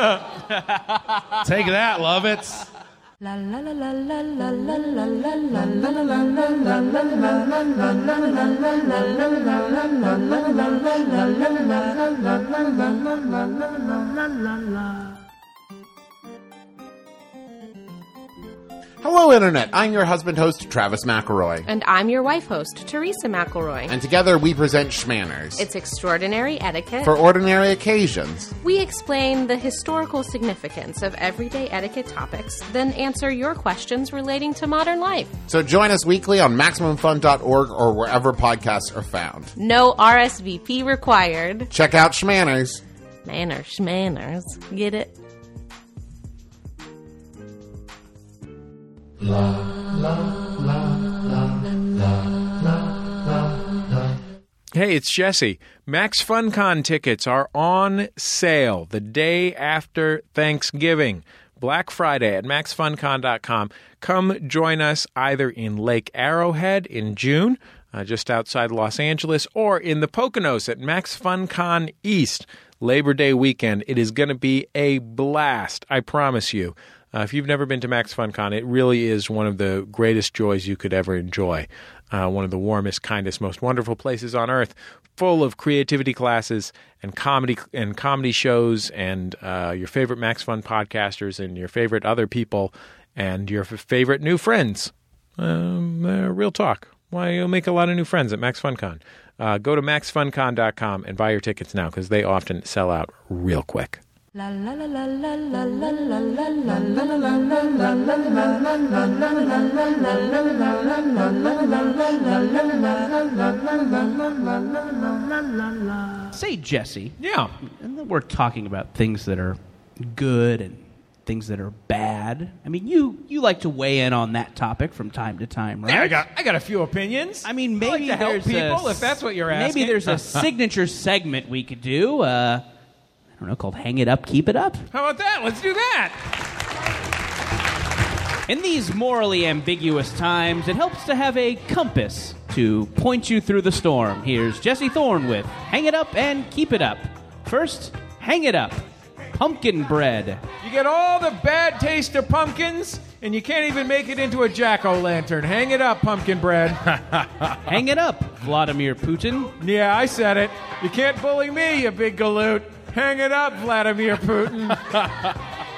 that, Lovitz. La la la la la la la la la la la la. Hello, Internet. I'm your husband host, Travis McElroy. And I'm your wife host, Teresa McElroy. And together we present Schmanners. It's extraordinary etiquette. For ordinary occasions. We explain the historical significance of everyday etiquette topics, then answer your questions relating to modern life. So join us weekly on MaximumFun.org or wherever podcasts are found. No RSVP required. Check out Schmanners. Schmanners. Get it? Hey, it's Jesse. Max FunCon tickets are on sale the day after Thanksgiving, Black Friday at MaxFunCon.com. Come join us either in Lake Arrowhead in June, just outside Los Angeles, or in the Poconos at Max FunCon East, Labor Day weekend. It is going to be a blast, I promise you. If you've never been to Max FunCon, it really is one of the greatest joys you could ever enjoy. One of the warmest, kindest, most wonderful places on earth, full of creativity classes and comedy shows and your favorite Max Fun podcasters and your favorite other people and your favorite new friends. Real talk. Why, you'll make a lot of new friends at Max FunCon. Go to MaxFunCon.com and buy your tickets now because they often sell out real quick. La la la la la la la la la. Say, Jesse. Yeah. We're talking about things that are good and things that are bad. I mean, you like to weigh in on that topic from time to time, right? Yeah, I got a few opinions. I mean, maybe I like to help there's people, if that's what you're asking. Maybe there's a signature segment we could do. I don't know, called Hang It Up, Keep It Up. How about that? Let's do that. In these morally ambiguous times, it helps to have a compass to point you through the storm. Here's Jesse Thorne with Hang It Up and Keep It Up. First, Hang It Up. Pumpkin bread. You get all the bad taste of pumpkins, and you can't even make it into a jack-o'-lantern. Hang it up, pumpkin bread. Hang it up, Vladimir Putin. Yeah, I said it. You can't bully me, you big galoot. Hang it up, Vladimir Putin.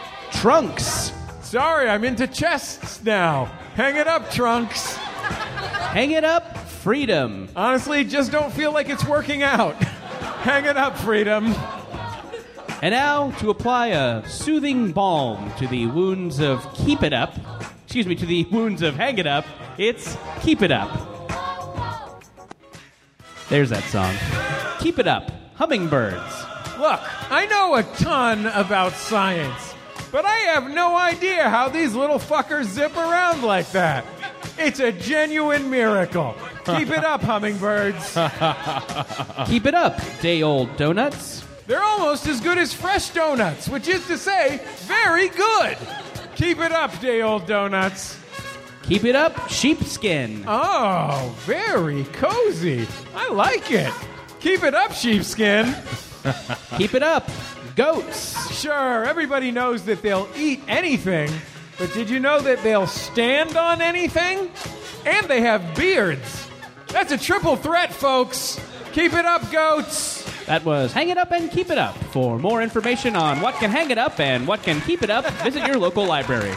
Trunks. Sorry, I'm into chests now. Hang it up, Trunks. Hang it up, freedom. Honestly, just don't feel like it's working out. Hang it up, freedom. And now, to apply a soothing balm to the wounds of Keep It Up, to the wounds of Hang It Up, it's Keep It Up. There's that song. Keep It Up, hummingbirds. Look, I know a ton about science, but I have no idea how these little fuckers zip around like that. It's a genuine miracle. Keep it up, hummingbirds. Keep it up, day-old donuts. They're almost as good as fresh donuts, which is to say, very good. Keep it up, day-old donuts. Keep it up, sheepskin. Oh, very cozy. I like it. Keep it up, sheepskin. Keep it up, goats. Sure, everybody knows that they'll eat anything, but did you know that they'll stand on anything? And they have beards. That's a triple threat, folks. Keep it up, goats. That was Hang It Up and Keep It Up. For more information on what can hang it up and what can keep it up, visit your local library.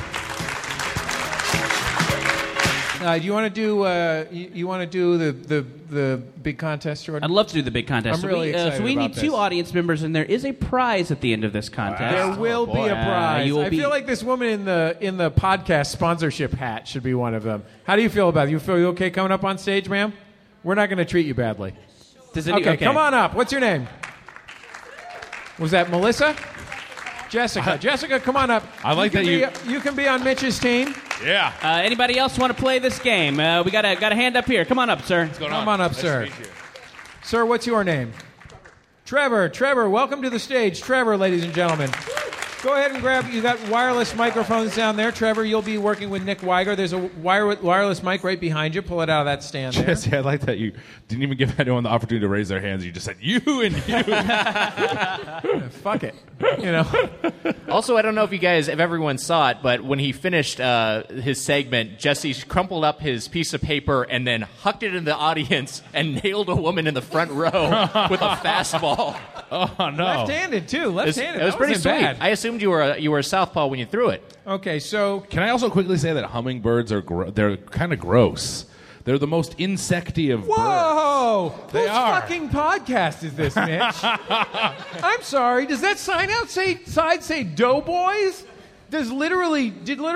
Do you want to do? You want to do the big contest, Jordan? I'd love to do the big contest. I'm really excited So we about need two this. audience members, and there is a prize at the end of this contest. There will be a prize. I feel like this woman in the podcast sponsorship hat should be one of them. How do you feel about it? You feel okay coming up on stage, ma'am? We're not going to treat you badly. Okay, come on up. What's your name? Was that Melissa? Jessica. Jessica, come on up. I like that you can be on Mitch's team. Yeah. Anybody else want to play this game? We got a hand up here. Come on up, sir. Come on up, sir. Sir, what's your name? Trevor. Trevor, welcome to the stage. Trevor, ladies and gentlemen. Go ahead and grab, you got wireless microphones down there. Trevor, you'll be working with Nick Weiger. There's a wireless mic right behind you. Pull it out of that stand there. Jesse, I like that you didn't even give anyone the opportunity to raise their hands. You just said, you and you. Fuck it. You know. Also, I don't know if everyone saw it, but when he finished his segment, Jesse crumpled up his piece of paper and then hucked it in the audience and nailed a woman in the front row with a fastball. Oh, no. Left-handed, too. Left-handed. It was pretty sweet. Bad. I assumed you were a southpaw when you threw it. Okay, so... Can I also quickly say that hummingbirds they're kind of gross. They're the most insecty of birds. Whoa! They are. Whose fucking podcast is this, Mitch? I'm sorry. Does that sign outside say Doughboys? Did literally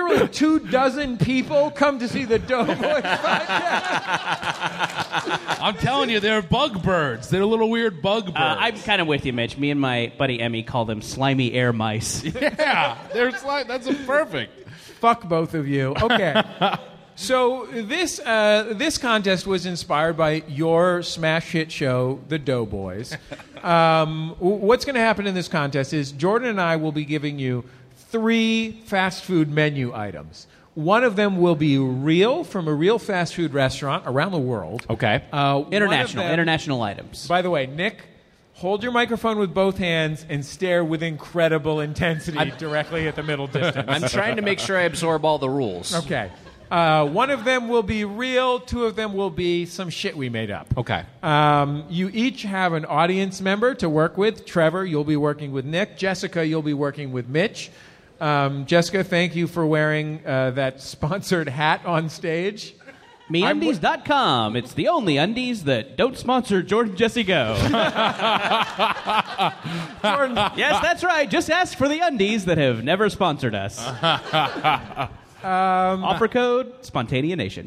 24 people come to see the Doughboys podcast? I'm telling you, they're bug birds. They're little weird bug birds. I'm kind of with you, Mitch. Me and my buddy Emmy call them slimy air mice. Yeah, that's perfect. Fuck both of you. Okay. So this contest was inspired by your smash hit show, The Doughboys. What's going to happen in this contest is Jordan and I will be giving you 3 fast food menu items. One of them will be real, from a real fast food restaurant around the world. Okay. International items. By the way, Nick, hold your microphone with both hands and stare with incredible intensity directly at the middle distance. I'm trying to make sure I absorb all the rules. Okay. One of them will be real. 2 of them will be some shit we made up. Okay. You each have an audience member to work with. Trevor, you'll be working with Nick. Jessica, you'll be working with Mitch. Jessica, thank you for wearing that sponsored hat on stage. MeUndies.com. It's the only undies that don't sponsor Jordan Jesse Go. Jordan. Yes, that's right. Just ask for the undies that have never sponsored us. Offer code Spontaneanation.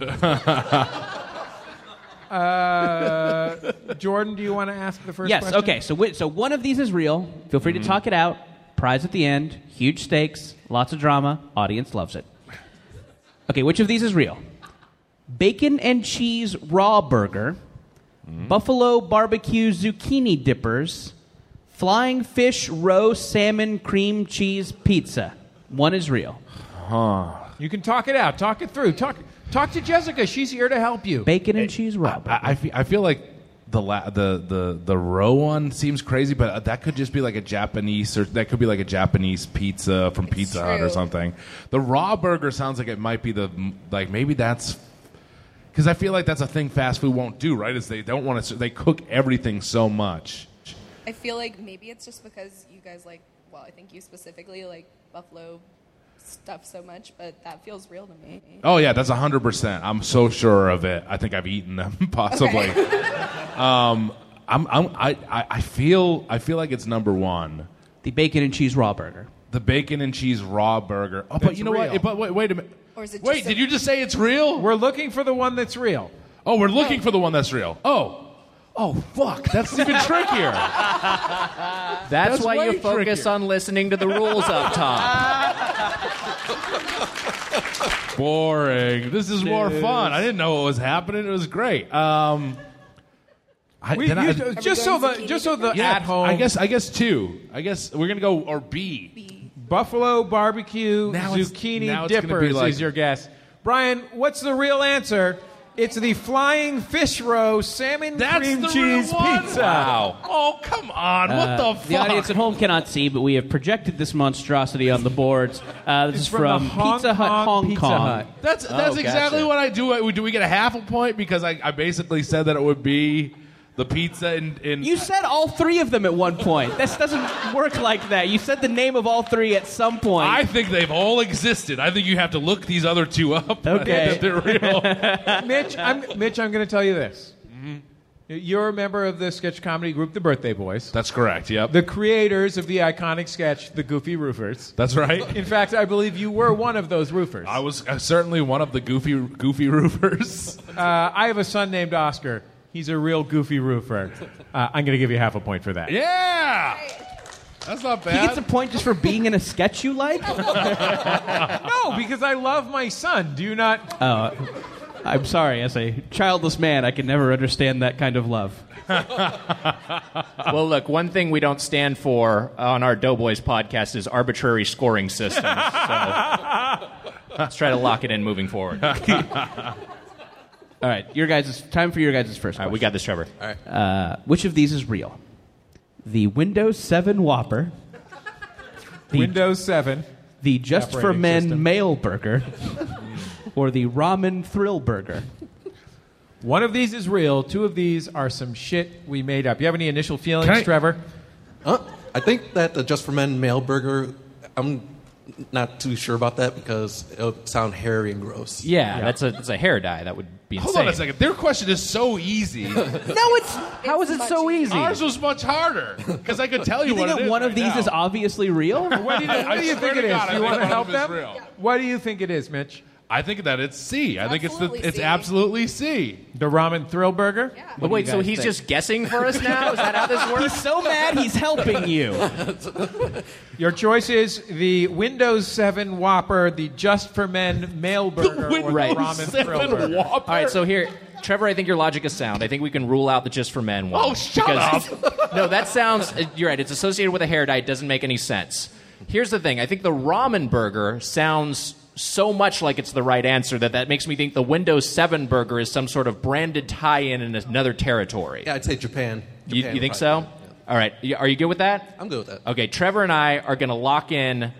Jordan, do you want to ask the first yes, question? okay. So one of these is real. Feel free to talk it out. Prize at the end. Huge stakes. Lots of drama. Audience loves it. Okay, which of these is real? Bacon and cheese raw burger. Buffalo barbecue zucchini dippers. Flying fish roe salmon cream cheese pizza. One is real. You can talk it out. Talk it through. Talk to Jessica. She's here to help you. Bacon and cheese raw burger. I feel like the roe one seems crazy, but that could just be like a Japanese, or that could be like a Japanese pizza from Pizza Hut or something. The raw burger sounds like it might be maybe that's because I feel like that's a thing fast food won't do, right? Is they don't want to, they cook everything so much. I feel like maybe it's just because you guys I think you specifically like buffalo stuff so much, but that feels real to me. Oh yeah, that's 100%. I'm so sure of it. I think I've eaten them possibly. Okay. I feel like it's number one. The bacon and cheese raw burger. The bacon and cheese raw burger. Oh, but you know real. what? But wait a minute. Or is it Wait, did you just say it's real? We're looking for the one that's real. Oh, we're looking for the one that's real. Oh, fuck. That's even trickier. That's why you way focus trickier. on listening to the rules up top. Boring. This is more fun. I didn't know what was happening. It was great. Just so the at home. I guess two. I guess we're gonna go or B. Buffalo barbecue Now it's zucchini gonna be dippers like- is your guess. Brian, what's the real answer? It's the flying fish roe salmon cream the cheese real one? pizza. Wow. Oh, come on. What the fuck? The audience at home cannot see, but we have projected this monstrosity on the boards. This is from the from Pizza Hut, Hong Pizza Kong. Hut. That's exactly gotcha. what I do. Do we get a half a point because I basically said that it would be the pizza in You said all three of them at one point. This doesn't work like that. You said the name of all three at some point. I think they've all existed. I think you have to look these other two up. Okay. I think that they're real. Mitch, I'm going to tell you this. Mm-hmm. You're a member of the sketch comedy group, The Birthday Boys. That's correct. Yep. The creators of the iconic sketch, The Goofy Roofers. That's right. In fact, I believe you were one of those roofers. I was certainly one of the goofy roofers. I have a son named Oscar. He's a real goofy roofer. I'm going to give you half a point for that. Yeah. That's not bad. He gets a point just for being in a sketch you like? No, because I love my son. Do you not? I'm sorry. As a childless man, I can never understand that kind of love. Well, look, one thing we don't stand for on our Doughboys podcast is arbitrary scoring systems. So let's try to lock it in moving forward. All right, time for your guys' first question. All right, we got this, Trevor. All right. Which of these is real? The Windows 7 Whopper, Windows 7. the Just for Operating Men system. Male Burger, or the Ramen Thrill Burger? One of these is real. Two of these are some shit we made up. You have any initial feelings, Trevor? I think that the Just for Men male burger, I'm not too sure about that because it would sound hairy and gross. Yeah, that's a hair dye. That would be insane. Hold on a second. Their question is so easy. How is it so easy? Ours was much harder because I could tell you, You think what that it is one of right these now. is obviously real? What do you think it is? God, I Do you think want to one help of them is them? real. What do you think it is, Mitch? I think that it's C. I think Absolutely it's C. absolutely C. The Ramen Thrill Burger? Yeah. But wait, so he's just guessing for us now? Is that how this works? He's so mad he's helping you. Your choice is the Windows 7 Whopper, the Just for Men Male Burger, or the Right. Ramen Thrill Burger. Whopper. All right, so here, Trevor, I think your logic is sound. I think we can rule out the Just for Men one. Oh, shut up. No, that sounds... You're right. It's associated with a hair dye. It doesn't make any sense. Here's the thing. I think the ramen burger sounds so much like it's the right answer that makes me think the Windows 7 burger is some sort of branded tie-in in another territory. Yeah, I'd say Japan. You Japan think probably. so? All right. Are you good with that? I'm good with that. Okay, Trevor and I are going to lock in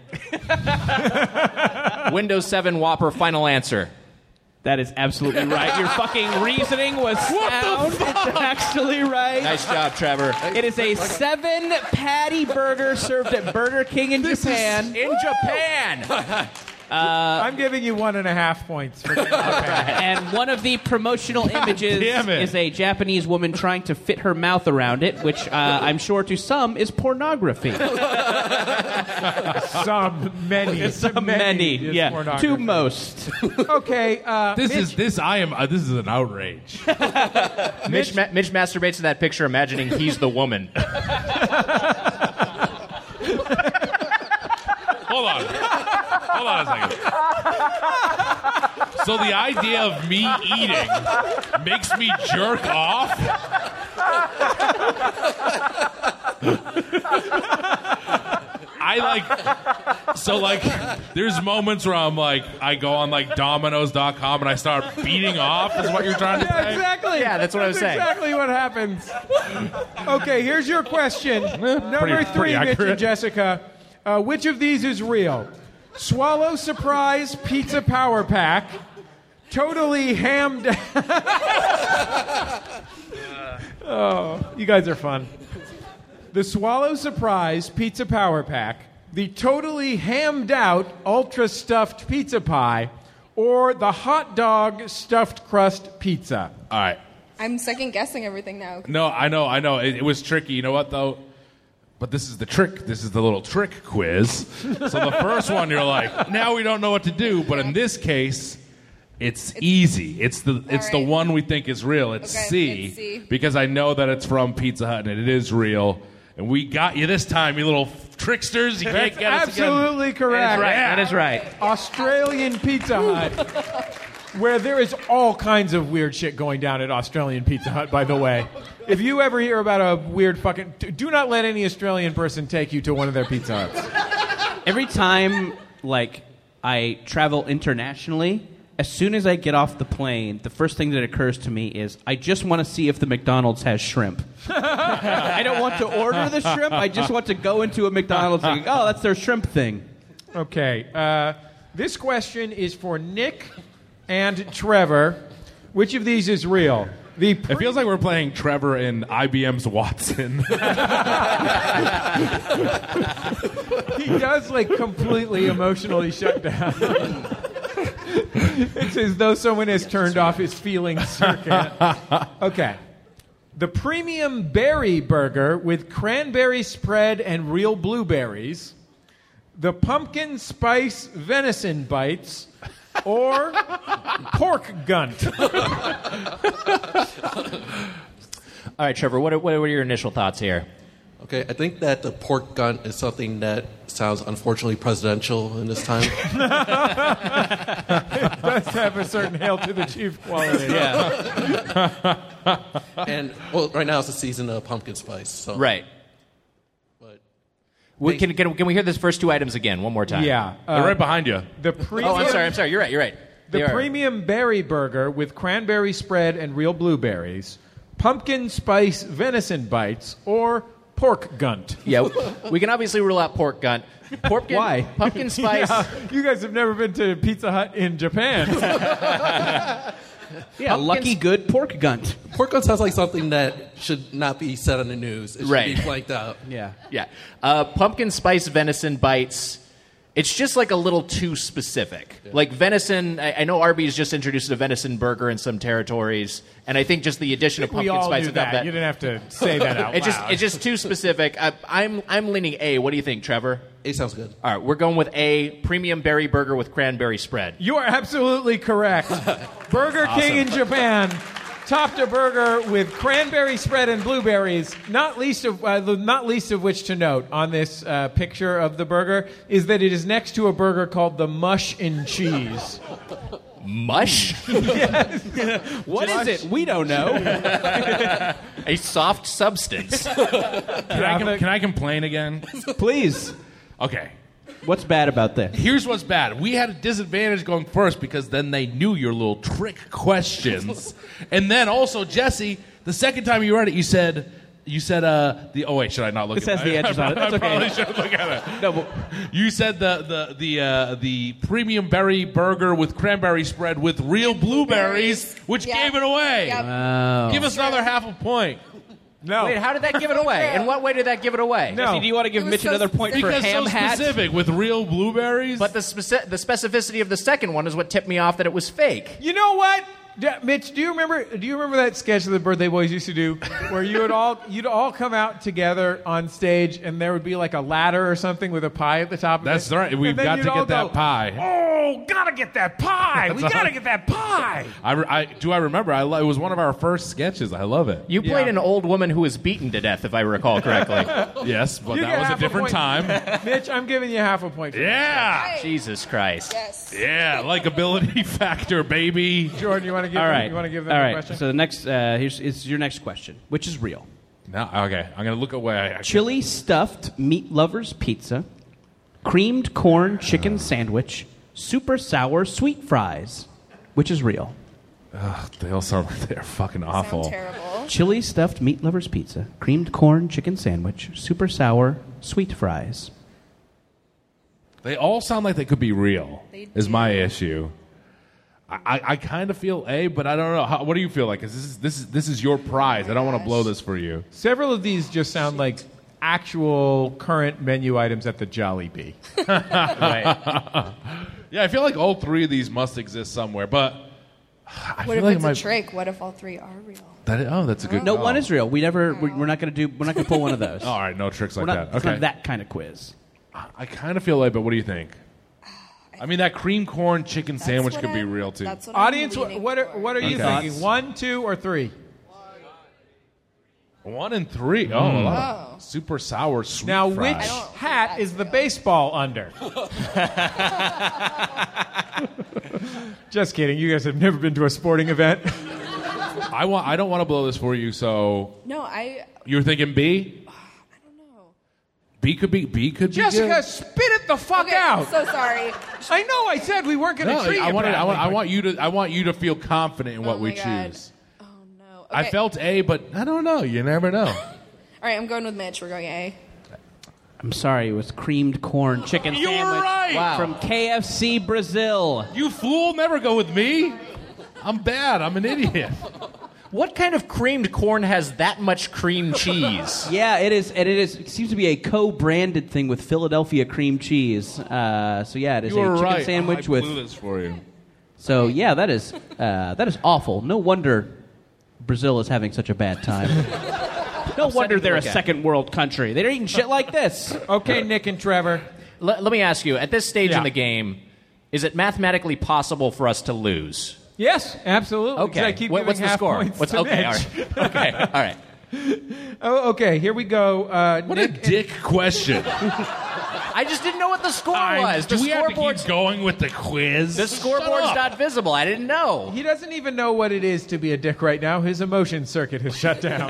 Windows 7 Whopper final answer. That is absolutely right. Your fucking reasoning was sound. It's actually right. Nice job, Trevor. It is a 7-patty burger served at Burger King in Japan. In Japan! I'm giving you 1.5 points for getting Japan. And one of the promotional images damn it. is a Japanese woman trying to fit her mouth around it, which I'm sure to some is pornography. Many, is yeah, pornography. to most. Okay, This is an outrage. Mitch masturbates to that picture imagining he's the woman. Hold on a second. So the idea of me eating makes me jerk off? There's moments where I'm like, I go on like Domino's.com and I start beating off, is what you're trying to say? exactly. Yeah, that's what I was saying. Exactly what happens. Okay, here's your question. Number pretty 3, Mitch accurate. and Jessica. Which of these is real? Swallow Surprise Pizza Power Pack. Totally hammed. Oh, you guys are fun. The Swallow Surprise Pizza Power Pack. the totally hammed out ultra stuffed pizza pie, or the hot dog stuffed crust pizza? All right. I'm second guessing everything now. No, I know. It was tricky. You know what, though? But this is the trick. This is the little trick quiz. So the first one, you're like, now we don't know what to do. But in this case, it's easy. It's the one we think is real. It's C, because I know that it's from Pizza Hut and it is real. And we got you this time, you little tricksters. You can't get us again. Absolutely correct. That is right. Australian Pizza Hut, where there is all kinds of weird shit going down at Australian Pizza Hut, by the way. If you ever hear about a weird fucking... Do not let any Australian person take you to one of their Pizza Huts. Every time, I travel internationally, as soon as I get off the plane, the first thing that occurs to me is I just want to see if the McDonald's has shrimp. I don't want to order the shrimp. I just want to go into a McDonald's and go, oh, that's their shrimp thing. Okay. This question is for Nick and Trevor. Which of these is real? It feels like we're playing Trevor in IBM's Watson. He does, completely emotionally shut down. It's as though someone has turned off his feelings circuit. Okay. The premium berry burger with cranberry spread and real blueberries, the pumpkin spice venison bites, or pork gunt. All right, Trevor, what are your initial thoughts here? Okay, I think that the pork gunt is something that sounds unfortunately presidential in this time. It does have a certain hail to the chief quality. Yeah. And, right now it's the season of pumpkin spice. So. Right. Can we hear those first two items again one more time? Yeah. They're right behind you. I'm sorry. You're right. The premium berry burger with cranberry spread and real blueberries, pumpkin spice venison bites, or pork gunt. Yeah, we can obviously rule out pork gunt. Why? Pumpkin spice. Yeah, you guys have never been to Pizza Hut in Japan. Yeah, lucky good pork gunt. Pork gunt sounds like something that should not be said on the news. It should be blanked out. Yeah. Pumpkin spice venison bites. It's just a little too specific. Yeah. Like venison, I know Arby's just introduced a venison burger in some territories, and I think just the addition of pumpkin spice without that. You didn't have to say that out loud. It's just too specific. I'm leaning A. What do you think, Trevor? A sounds good. All right, we're going with A, premium berry burger with cranberry spread. You are absolutely correct. Burger King in Japan topped a burger with cranberry spread and blueberries, not least of which to note on this picture of the burger is that it is next to a burger called the Mush and Cheese. Mush? Yes. What is it? We don't know. A soft substance. Can I complain again? Please. Okay. What's bad about this? Here's what's bad. We had a disadvantage going first because then they knew your little trick questions. And then also, Jesse, the second time you read it, you said oh wait, should I not look at it? This has the answers on it. That's okay. I probably should look at it. No, but You said the premium berry burger with cranberry spread with real blueberries, which gave it away. Yep. Give us another half a point. No. Wait, how did that give it away? In what way did that give it away? No. Jesse, do you want to give It was Mitch so another point for Because ham so hat? specific with real blueberries. But the specificity of the second one is what tipped me off that it was fake. You know what? Mitch, do you remember that sketch that the Birthday Boys used to do where you'd all come out together on stage and there would be like a ladder or something with a pie at the top of it? That's right. We've got to get that pie. Oh, gotta get that pie. We gotta get that pie. I remember. It was one of our first sketches. I love it. You played an old woman who was beaten to death, if I recall correctly. Yes, but You that get was a half different point. time. Mitch, I'm giving you half a point. For Yeah. Jesus Christ. Yes. Yeah, likability factor, baby. that. Jordan, you want to give All them, right. you want to give them All a right. question? So the next is your next question, which is real. No, okay. I'm gonna look away. Chili stuffed meat lovers pizza, creamed corn chicken sandwich, super sour sweet fries, which is real. They all sound like they're fucking awful. Sound terrible. Chili stuffed meat lovers pizza, creamed corn chicken sandwich, super sour sweet fries. They all sound like they could be real. They Is do. my issue. I kind of feel A, but I don't know. What do you feel like? 'Cause this is your prize. I don't want to blow this for you. Several of these just sound like actual current menu items at the Jollibee. Right. Yeah, I feel like all three of these must exist somewhere, but I What feel if like it's a trick? What if all three are real? that's a good. No, call. one is real. We're not going to pull one of those. All right, no tricks like We're not, that. it's Okay, not that kind of quiz. I kind of feel like, but what do you think? I mean, that cream corn chicken That's sandwich what could be I'm- real too. That's what Audience, I'm leaning what for. are you Okay. thinking? 1, 2, or 3? 1 and 3. Oh, a lot of super sour sweet Now, fries. which I don't think hat that's is the real. baseball under? Just kidding. You guys have never been to a sporting event. I don't want to blow this for you. So No, I you were thinking B? don't know. B could be Jessica, good. spit it the fuck Okay, out. so sorry. I know. I said we weren't going to No, treat you I badly, want you to feel confident in what Oh we my God. choose. Oh no. I Okay. felt A, but I don't know. You never know. All right, I'm going with Mitch. We're going A. I'm sorry, it was creamed corn chicken You were sandwich right. from KFC Brazil. You fool! Never go with me. I'm bad. I'm an idiot. What kind of creamed corn has that much cream cheese? Yeah, it is, and it seems to be a co-branded thing with Philadelphia cream cheese. So yeah, it is You were a chicken right. sandwich I with. blew this for you. So yeah, that is awful. No wonder Brazil is having such a bad time. No wonder they're a look at. second world country. They're eating shit like this. Okay, Nick and Trevor. Let me ask you, at this stage Yeah. in the game, is it mathematically possible for us to lose? Yes, absolutely. Okay. I keep What's giving the half score? points What's to okay? All Mitch. right. Okay. All right. Oh, okay, here we go. What a dick question. I just didn't know what the score was. The Do we have to keep scoreboard's going with the quiz? the scoreboard's not visible. I didn't know. He doesn't even know what it is to be a dick right now. His emotion circuit has shut down.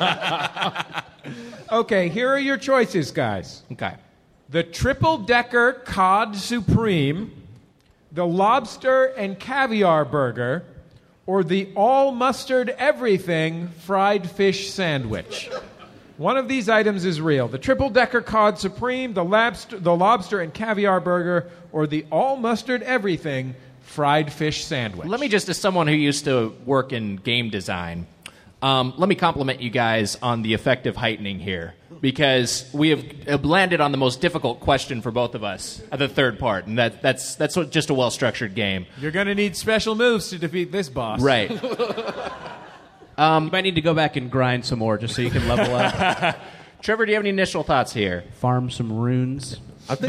Okay, here are your choices, guys. Okay. The triple-decker cod supreme, the lobster and caviar burger, or the all-mustard everything fried fish sandwich. One of these items is real. The triple-decker cod supreme, the lobster and caviar burger, or the all-mustard everything fried fish sandwich. Let me just, as someone who used to work in game design, let me compliment you guys on the effective heightening here, because we have landed on the most difficult question for both of us at the third part, and that's what, just a well-structured game. You're going to need special moves to defeat this boss. Right. You might need to go back and grind some more just so you can level up. Trevor, do you have any initial thoughts here? Farm some runes.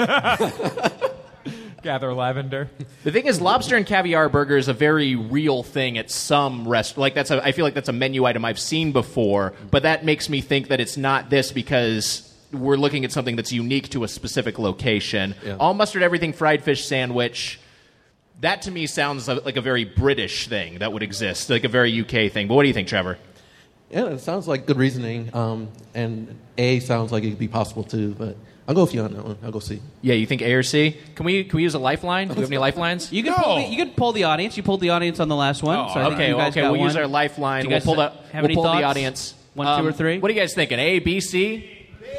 Gather lavender. The thing is, lobster and caviar burger is a very real thing at some restaurant. Like I feel like that's a menu item I've seen before, but that makes me think that it's not this because we're looking at something that's unique to a specific location. Yeah. All mustard everything fried fish sandwich. That to me sounds like a very British thing that would exist, like a very UK thing. But what do you think, Trevor? Yeah, it sounds like good reasoning. And A sounds like it could be possible too, but I'll go with you on that one. I'll go C. Yeah, you think A or C? Can we use a lifeline? Do we have any lifelines? You can pull the audience. You pulled the audience on the last one. Oh, so I think okay, you guys got we'll use one. our lifeline. Do you We'll guys pull have any the thoughts? audience. 1, 2, or 3? What are you guys thinking? A, B, C?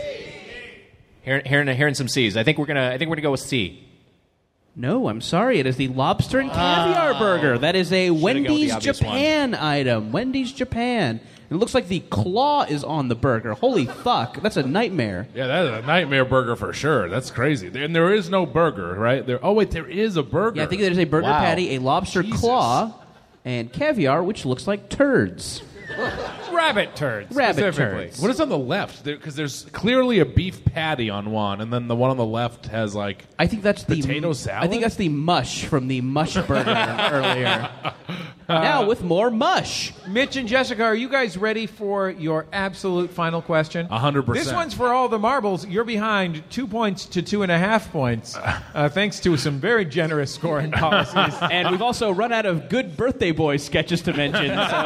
Hearing some C's. I think we're gonna go with C. No, I'm sorry. It is the lobster and caviar burger. That is a Wendy's obvious Japan item. Wendy's Japan. It looks like the claw is on the burger. Holy fuck. That's a nightmare. Yeah, that is a nightmare burger for sure. That's crazy. And there is no burger, right? There is a burger. Yeah, I think there's a burger Wow. patty, a lobster Jesus. claw, and caviar, which looks like turds. Rabbit turds. Rabbit specifically. turds. What is on the left? Because there's clearly a beef patty on one, and then the one on the left has like. I think that's the Potato salad? I think that's the mush from the mush burger earlier. Now with more mush. Mitch and Jessica, are you guys ready for your absolute final question? 100%. This one's for all the marbles. You're behind 2 points to 2.5 points, thanks to some very generous scoring policies. And we've also run out of good birthday boy sketches to mention.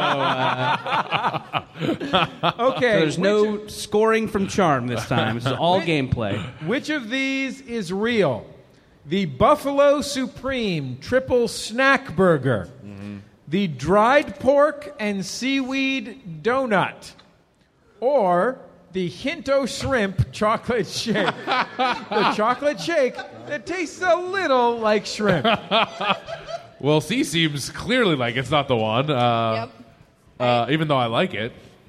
So Okay. there's no scoring from charm this time. This is all gameplay. Which of these is real? The Buffalo Supreme Triple Snack Burger, the dried pork and seaweed donut, or the Hinto Shrimp Chocolate Shake. The chocolate shake that tastes a little like shrimp. Well, C seems clearly like it's not the one. Yep. Even though I like it.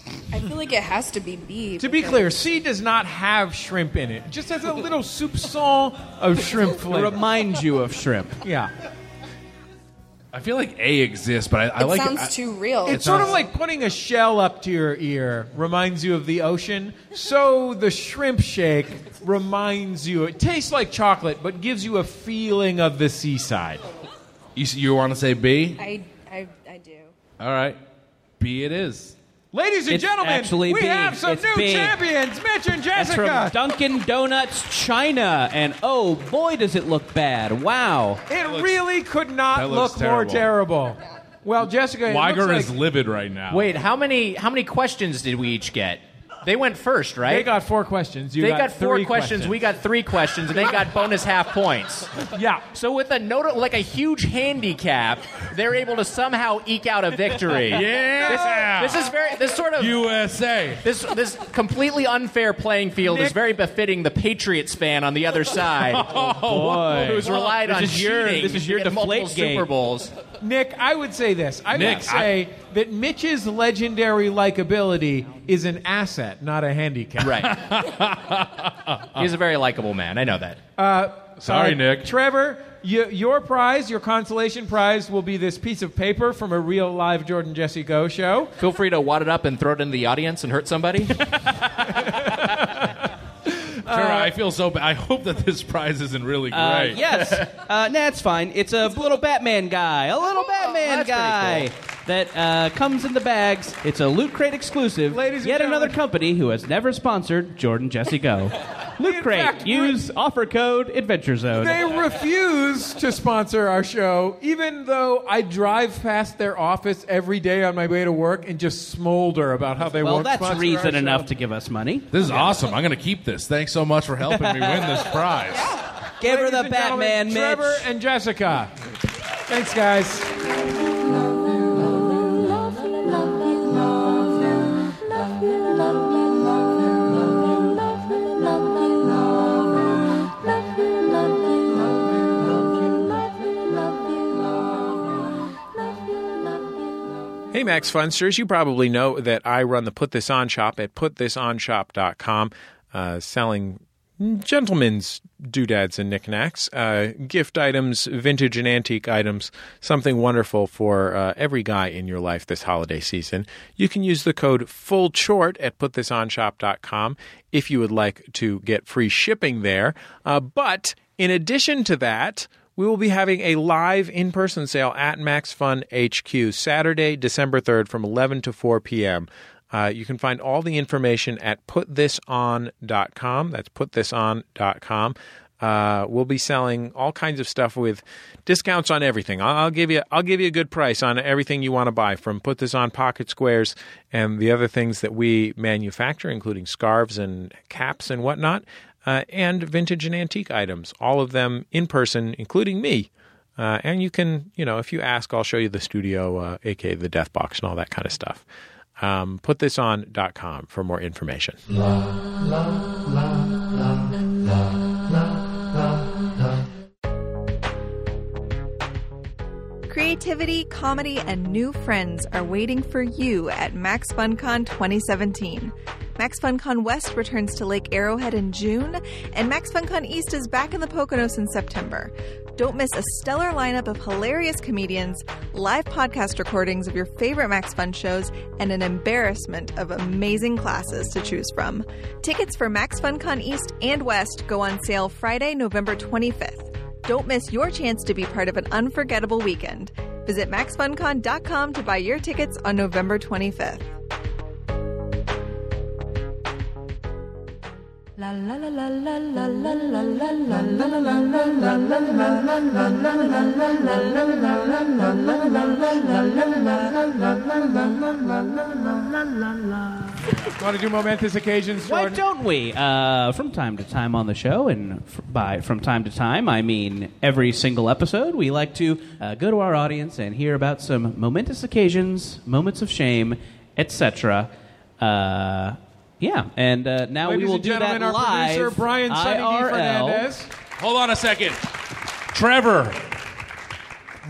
I feel like it has to be B. To be clear, C does not have shrimp in it. It just has a little soupçon of shrimp It flavor. reminds you of shrimp. Yeah. I feel like A exists, but I It like sounds too real. It's sort of like putting a shell up to your ear reminds you of the ocean. So the shrimp shake reminds you. It tastes like chocolate, but gives you a feeling of the seaside. You want to say B? I do. All right. B it is. Ladies and It's gentlemen, actually we B. have some It's new B. champions, Mitch and That's from Jessica. Dunkin' Donuts, China. And oh, boy, does it look bad. Wow. It really could that not looks look more terrible. terrible. Well, Jessica, it Weiger looks is like livid right now. Wait, how many questions did we each get? They went first, right? they got 4 questions. You They got 4 3 questions. We got 3 questions, and they got bonus half points. Yeah. So with like a huge handicap, they're able to somehow eke out a victory. Yeah! This sort of USA. this completely unfair playing field is Nick- very befitting the Patriots fan on the other side, Boy. who's relied on This is your cheating to get multiple Deflategate. Super Bowls. Nick, I would say this. I Nick, would say that Mitch's legendary likability is an asset, not a handicap. Right. He's a very likable man. I know that. Sorry, Nick. Trevor, your prize, your consolation prize, will be this piece of paper from a real live Jordan Jesse Go show. Feel free to wad it up and throw it in the audience and hurt somebody. Trevor, I feel so bad. I hope that this prize isn't really great. Yes. Nah, it's fine. It's a little Batman guy. A little Batman that's guy that comes in the bags. It's a Loot Crate exclusive. Ladies and Yet another gentlemen. company who has never sponsored Jordan Jesse Go. Loot In Crate. fact, Use offer code Adventure Zone. They refuse to sponsor our show, even though I drive past their office every day on my way to work and just smolder about how they Well, won't that's sponsor reason our enough show. to give us money. This is awesome. I'm going to keep this. Thanks so much for helping me win this prize. Give her Ladies the and Batman, gentlemen, Mitch. Trevor and Jessica. Thanks, guys. Hey, Max Funsters, you probably know that I run the Put This On shop at PutThisOnShop.com, selling gentlemen's doodads and knickknacks, gift items, vintage and antique items, something wonderful for every guy in your life this holiday season. You can use the code FULLCHORT at PutThisOnShop.com if you would like to get free shipping there. But in addition to that, we will be having a live in-person sale at Max Fun HQ Saturday, December 3rd from 11 to 4 p.m. You can find all the information at putthison.com. That's putthison.com. We'll be selling all kinds of stuff with discounts on everything. I'll give you a good price on everything you want to buy, from Put This On pocket squares and the other things that we manufacture, including scarves and caps and whatnot. And vintage and antique items, all of them in person, including me. And you can, if you ask, I'll show you the studio, aka the Death Box and all that kind of stuff. Putthison.com for more information. Creativity, comedy, and new friends are waiting for you at Max FunCon 2017. Max FunCon West returns to Lake Arrowhead in June, and Max FunCon East is back in the Poconos in September. Don't miss a stellar lineup of hilarious comedians, live podcast recordings of your favorite Max Fun shows, and an embarrassment of amazing classes to choose from. Tickets for Max FunCon East and West go on sale Friday, November 25th. Don't miss your chance to be part of an unforgettable weekend. Visit MaxFunCon.com to buy your tickets on November 25th. La la la la la la la la la la la Want to do momentous occasions, Why Jordan? don't we? From time to time on the show, and by from time to time, I mean every single episode, we like to go to our audience and hear about some momentous occasions, moments of shame, etc. Yeah, and now Ladies we will and do that gentlemen, our live. producer, Brian Sunny D. IRL. Fernandez. Hold on a second. Trevor,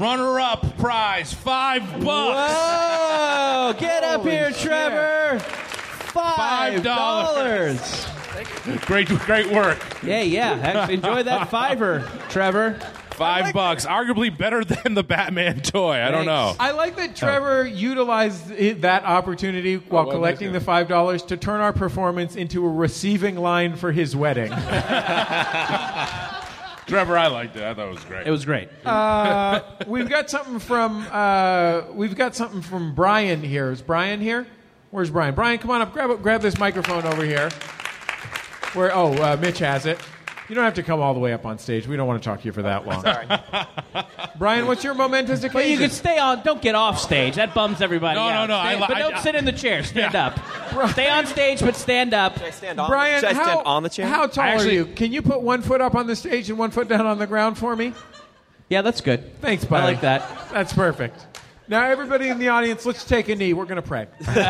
runner-up prize, $5. Whoa! Get up here, Trevor! $5. Great work. Yeah. Actually, enjoy that $5, Trevor. $5, arguably better than the Batman toy. I don't know. I like that Trevor utilized that opportunity while collecting the $5 to turn our performance into a receiving line for his wedding. Trevor, I liked it. I thought it was great. It was great. We've got something from Brian here. Is Brian here? Where's Brian? Brian, come on up. Grab this microphone over here. Mitch has it. You don't have to come all the way up on stage. We don't want to talk to you for that long. Sorry. Brian, what's your momentous occasion? Well, you can stay on. Don't get off stage. That bums everybody out. No. But don't sit in the chair. Stand up. Stay on stage, but stand up. Should I stand on? Brian, Should I stand on the chair? How tall are you? Can you put 1 foot up on the stage and 1 foot down on the ground for me? Yeah, that's good. Thanks, buddy. I like that. That's perfect. Now, everybody in the audience, let's take a knee. We're going to pray.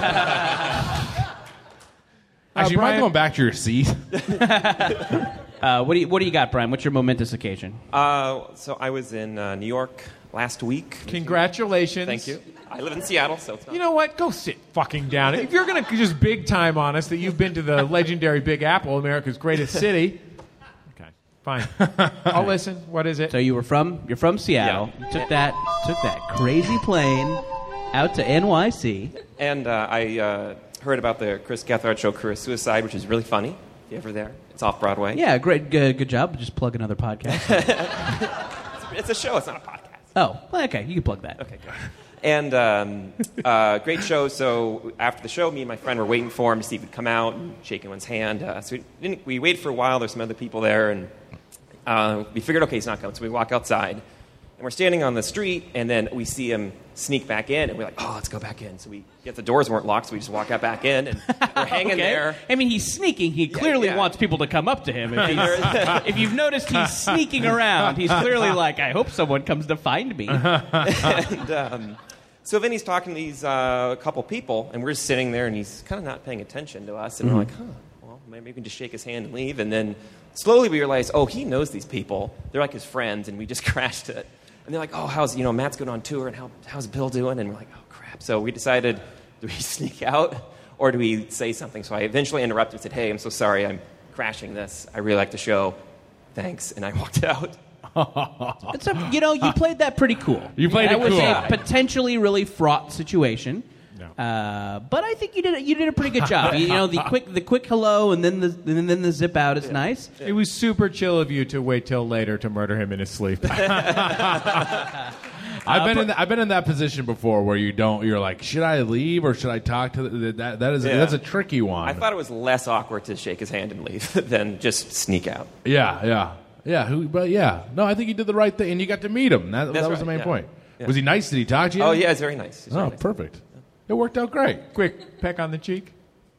Actually, you Brian, might go back to your seat. What do you got, Brian? What's your momentous occasion? So I was in New York last week. Congratulations. Thank you. I live in Seattle, so it's not... You know what? Go sit fucking down. If you're going to just big time on us that you've been to the legendary Big Apple, America's greatest city. Okay, fine. I'll listen. What is it? So you're from Seattle. Yeah. You took that crazy plane out to NYC. And I heard about the Chris Gethard show, Career Suicide, which is really funny. If you're ever there. It's off-Broadway. Yeah, great. Good job. Just plug another podcast. It's a show. It's not a podcast. Oh, well, okay. You can plug that. Okay, good. And great show. So after the show, me and my friend were waiting for him to see if he'd come out and shake anyone's hand. So we waited for a while. There's some other people there. And we figured, okay, he's not coming. So we walk outside. And we're standing on the street, and then we see him sneak back in, and we're like, oh, let's go back in. So the doors weren't locked, so we just walk out back in, and we're hanging there. I mean, he's sneaking. He clearly wants people to come up to him. If you've noticed he's sneaking around, he's clearly like, I hope someone comes to find me. And so then he's talking to these couple people, and we're just sitting there, and he's kind of not paying attention to us. And we're like, well, maybe we can just shake his hand and leave. And then slowly we realize, oh, he knows these people. They're like his friends, and we just crashed it. And they're like, oh, how's Matt's going on tour, and how's Bill doing? And we're like, oh, crap. So we decided, do we sneak out, or do we say something? So I eventually interrupted and said, hey, I'm so sorry. I'm crashing this. I really like the show. Thanks. And I walked out. You played that pretty cool. You played it cool. That was a potentially really fraught situation. No. But I think you did a pretty good job. The quick hello and then the zip out is nice. It was super chill of you to wait till later to murder him in his sleep. I've been in that position before where you're like, should I leave or should I talk to that's a tricky one. I thought it was less awkward to shake his hand and leave than just sneak out. Yeah. No, I think you did the right thing, and you got to meet him. That was the main point. Yeah. Was he nice? Did he talk to you? Oh yeah, it's very nice. Very nice. Perfect. It worked out great. Quick peck on the cheek.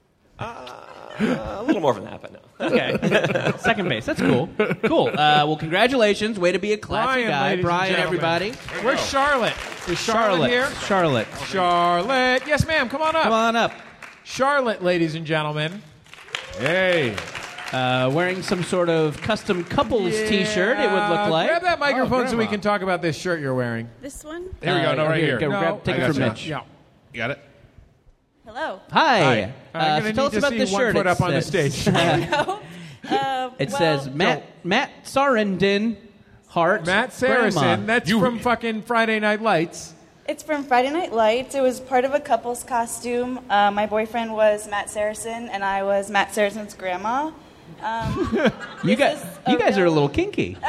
A little more than that, but no. Okay. Second base. That's cool. Cool. Well, congratulations. Way to be a classy guy. Brian, everybody. Where's Charlotte? Is Charlotte here? Charlotte. Yes, ma'am. Come on up. Come on up. Charlotte, ladies and gentlemen. Hey. Wearing some sort of custom couples T-shirt, it would look like. Grab that microphone so we can talk about this shirt you're wearing. This one? Here we go. No, right here. Take it from Mitch. Yeah. You got it? Hello. Hi. I'm going to tell need us about to this see 1 shirt. foot up on the stage. It says Matt Sarandon, heart. Matt Saracen. Grandma. That's from fucking Friday Night Lights. It's from Friday Night Lights. It was part of a couple's costume. My boyfriend was Matt Saracen, and I was Matt Saracen's grandma. You guys are a little kinky.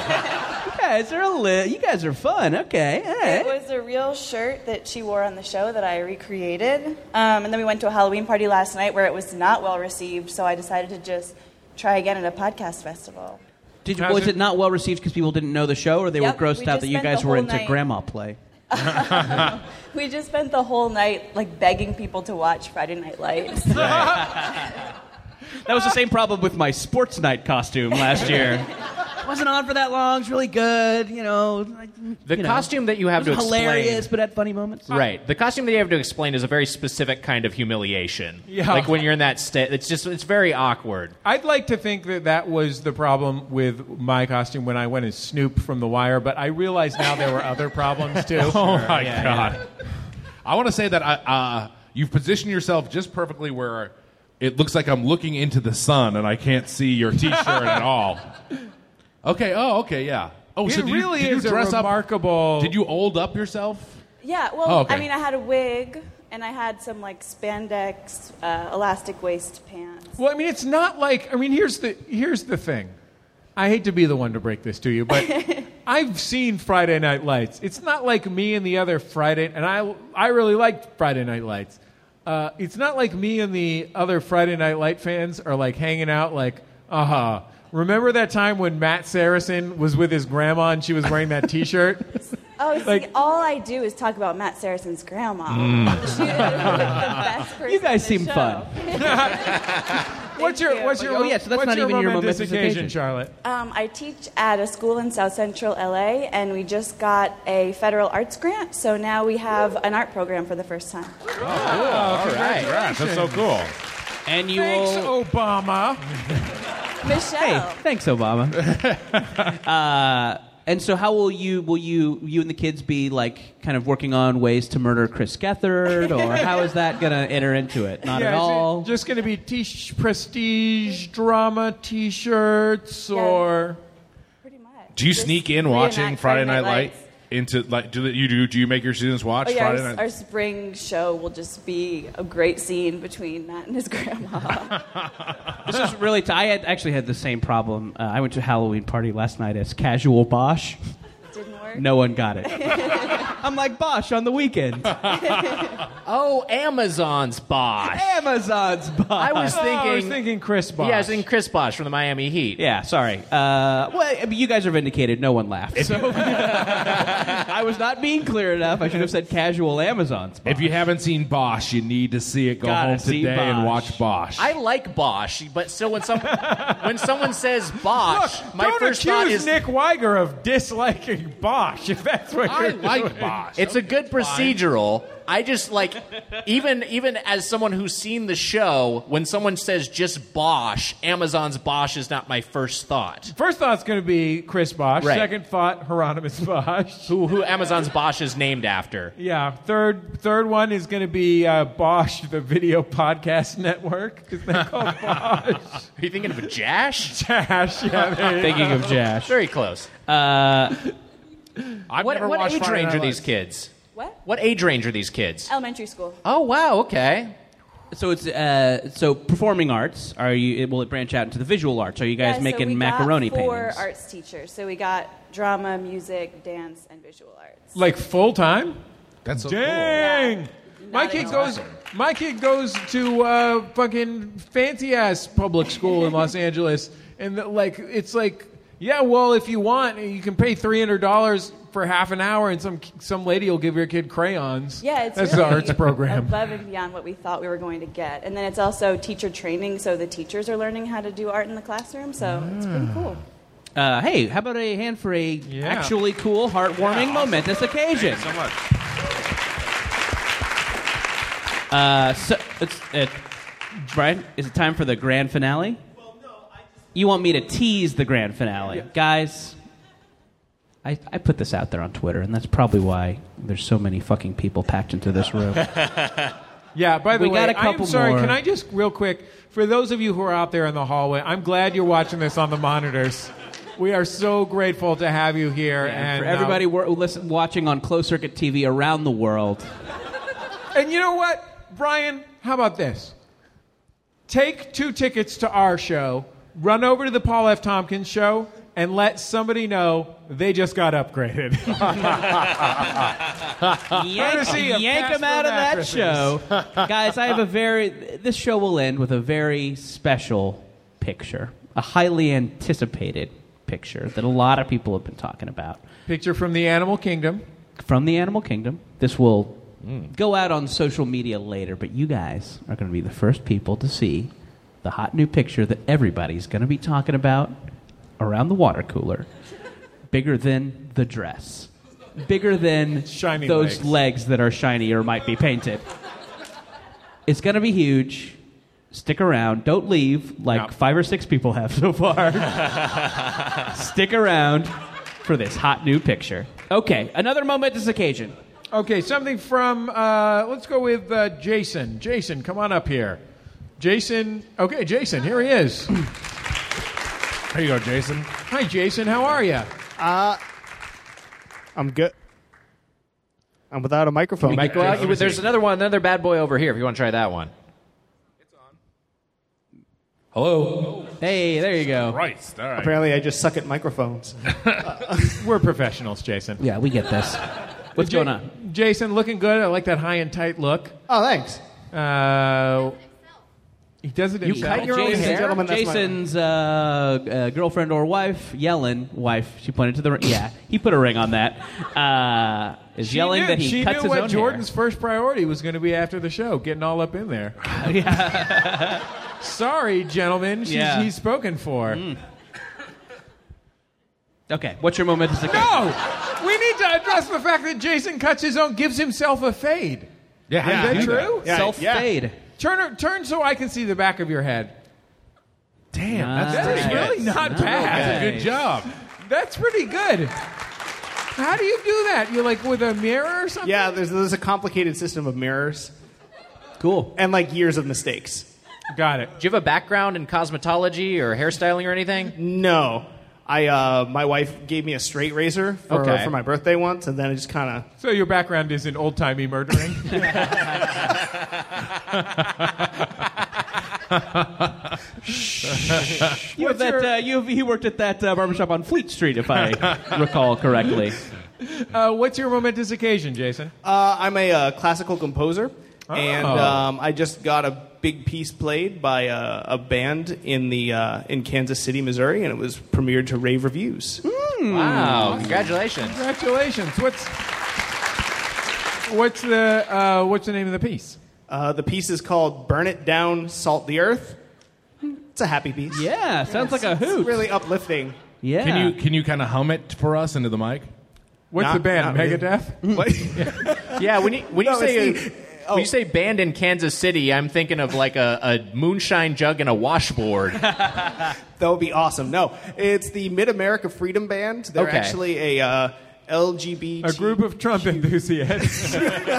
You guys are fun. Okay. All right. It was a real shirt that she wore on the show that I recreated. And then we went to a Halloween party last night where it was not well received, so I decided to just try again at a podcast festival. Was it not well received because people didn't know the show, or they were grossed out that you guys were into grandma play? We just spent the whole night begging people to watch Friday Night Lights. That was the same problem with my sports night costume last year. Wasn't on for that long. It's really good. The costume that you have to explain, hilarious, but had funny moments. Right. The costume that you have to explain is a very specific kind of humiliation. Yeah. Like when you're in that state, it's very awkward. I'd like to think that was the problem with my costume when I went as Snoop from The Wire, but I realize now there were other problems too. Oh my God. I want to say that you've positioned yourself just perfectly where it looks like I'm looking into the sun and I can't see your T-shirt at all. Okay. Oh, okay. Yeah. Oh, so It really is a remarkable. Did you old up yourself? Yeah, well, Oh, okay. I mean, I had a wig, and I had some, like, spandex, elastic waist pants. Well, I mean, it's not like. I mean, here's the thing. I hate to be the one to break this to you, but I've seen Friday Night Lights. It's not like me and the other Friday, and I really liked Friday Night Lights. It's not like me and the other Friday Night Light fans are like hanging out like, remember that time when Matt Saracen was with his grandma and she was wearing that T-shirt? Oh, see, all I do is talk about Matt Saracen's grandma. She is the best person You guys in the seem show. fun. What's your Oh, yeah, so that's not even your momentous momentous occasion, occasion. Charlotte? I teach at a school in South Central LA, and we just got a federal arts grant, so now we have an art program for the first time. All right. That's so cool. And you Thanks, will... Obama. Michelle. Hey, thanks, Obama. And so how will you and the kids be like kind of working on ways to murder Chris Gethard, or how is that going to enter into it? Not at is all. it just going to be prestige drama T-shirts or? Pretty much. Do you Just sneak in watching reenact Friday Night Light? Lights. Into like do you make your students watch Oh, yeah, Friday Night? our spring show will just be a great scene between Matt and his grandma. This is really... I actually had the same problem. I went to a Halloween party last night as casual Bosch. Didn't work. No one got it. I'm like Bosch on the weekend. Oh, Amazon's Bosch. Amazon's Bosch. I was thinking Chris Bosh. Yeah, I was thinking Chris Bosch from the Miami Heat. Yeah, sorry. Well, I mean, you guys are vindicated. No one laughed. So I was not being clear enough. I should have said casual Amazon's Bosch. If you haven't seen Bosch, you need to see it. Go Gotta home see today and Bosch. watch Bosch. I like Bosch, but still, when someone says Bosch, Look, my don't first accuse thought is Nick Weiger of disliking Bosch. If that's what I you're like doing. Bosch. it's a good procedural. I just like, even as someone who's seen the show, when someone says just Bosch, Amazon's Bosch is not my first thought. First thought's going to be Chris Bosch. Right. Second thought, Hieronymus Bosch. Who Amazon's Bosch is named after. Yeah. Third one is going to be Bosch, the video podcast network. Is that called Bosch? Are you thinking of a Jash? Jash. Yeah. There you Thinking go. of Jash. Very close. I've never What watched age Friday range Night are these Lights. kids? What? What age range are these kids? Elementary school. Oh, wow, okay. So it's so performing arts. Will it branch out into the visual arts? Are you guys Yeah, making so we macaroni got 4 paintings? arts teachers. So we got drama, music, dance, and visual arts. Like full time? That's so Dang. Yeah. My Not kid anymore. goes to fucking fancy ass public school in Los Angeles, and it's like, yeah, well, if you want, you can pay $300 for half an hour, and some lady will give your kid crayons. Yeah, it's that's really the arts program. above and beyond what we thought we were going to get. And then it's also teacher training, so the teachers are learning how to do art in the classroom. So it's pretty cool. Hey, how about a hand for a actually cool, heartwarming, momentous occasion? Thank you so much. Brian, is it time for the grand finale? Well, no, You want me to tease the grand finale. Guys, I put this out there on Twitter, and that's probably why there's so many fucking people packed into this room. Yeah, by the We way, got a couple I'm sorry, more. can I just, real quick, for those of you who are out there in the hallway, I'm glad you're watching this on the monitors. We are so grateful to have you here. And for everybody watching on closed circuit TV around the world. And you know what, Brian? How about this? Take 2 tickets to our show, run over to the Paul F. Tompkins show, and let somebody know they just got upgraded. Courtesy of yank them Casper out of that mattresses. show. Guys, I have this show will end with a very special picture, a highly anticipated picture that a lot of people have been talking about. Picture from the Animal Kingdom. From the Animal Kingdom. This will go out on social media later, but you guys are going to be the first people to see the hot new picture that everybody's going to be talking about around the water cooler. Bigger than the dress. Bigger than Shiny those legs. legs that are shiny or might be painted. It's going to be huge. Stick around. Don't leave like 5 or 6 people have so far. Stick around for this hot new picture. Okay, another momentous occasion. Okay, something from, let's go with Jason. Jason, come on up here. Jason. Okay, Jason, here he is. Here you go, Jason. Hi, Jason. How are you? I'm good. I'm without a microphone. There's another bad boy over here if you want to try that one. Hello. Hey, there you go. Christ. All right. Apparently, I just suck at microphones. We're professionals, Jason. Yeah, we get this. What's going on? Jason, looking good. I like that high and tight look. Oh, thanks. He does it You himself. cut your own Jason, hair? gentlemen, that's Jason's girlfriend or wife, Yellen, wife, she pointed to the ring. Yeah, he put a ring on that. Is yelling that he cuts his knew own what hair. Jordan's first priority was going to be after the show, getting all up in there. Sorry, gentlemen. He's spoken for. Okay, what's your momentous occasion? No! We need to address the fact that Jason cuts his own, gives himself a fade. Yeah, Is that true? Yeah, Self-fade. Turn so I can see the back of your head. Damn, That's really not bad. That's a good job. That's pretty good. How do you do that? You like with a mirror or something? Yeah, there's a complicated system of mirrors. Cool. And like years of mistakes. Got it. Do you have a background in cosmetology or hairstyling or anything? No. My wife gave me a straight razor for my birthday once, and then I just kind of... So your background is in old-timey murdering? He worked at that barbershop on Fleet Street, if I recall correctly. What's your momentous occasion, Jason? I'm a classical composer, and I just got a big piece played by a band in Kansas City, Missouri, and it was premiered to rave reviews. Wow! Congratulations! Congratulations! What's the name of the piece? The piece is called "Burn It Down, Salt the Earth." It's a happy piece. Yeah, sounds like a hoot. It's really uplifting. Yeah. Can you kind of hum it for us into the mic? What's the band? Megadeth? What? Yeah, when you say band in Kansas City, I'm thinking of like a moonshine jug and a washboard. That would be awesome. No, it's the Mid-America Freedom Band. They're actually a LGBT... A group of Trump enthusiasts.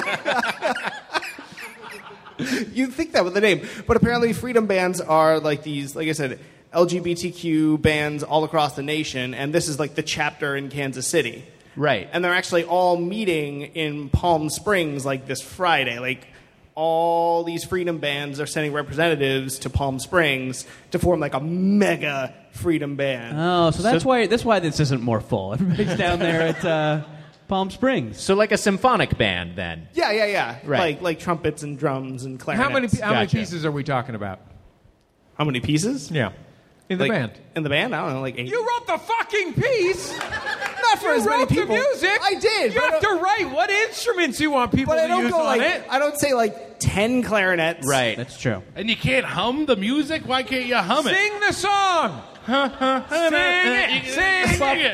You'd think that with the name. But apparently freedom bands are like these, like I said, LGBTQ bands all across the nation, and this is like the chapter in Kansas City. Right. And they're actually all meeting in Palm Springs like this Friday. Like all these freedom bands are sending representatives to Palm Springs to form like a mega freedom band. Oh, so that's why this isn't more full. Everybody's down there at Palm Springs. So like a symphonic band, then. Yeah. Right. Like trumpets and drums and clarinets. How many pieces are we talking about? How many pieces? Yeah. In the band. In the band? I don't know, like 8. You wrote the fucking piece! Not for as many people. You wrote the music! I did! You have to write what instruments you want people to use on it. I don't say like 10 clarinets. Right. That's true. And you can't hum the music? Why can't you hum it? Sing the song! Sing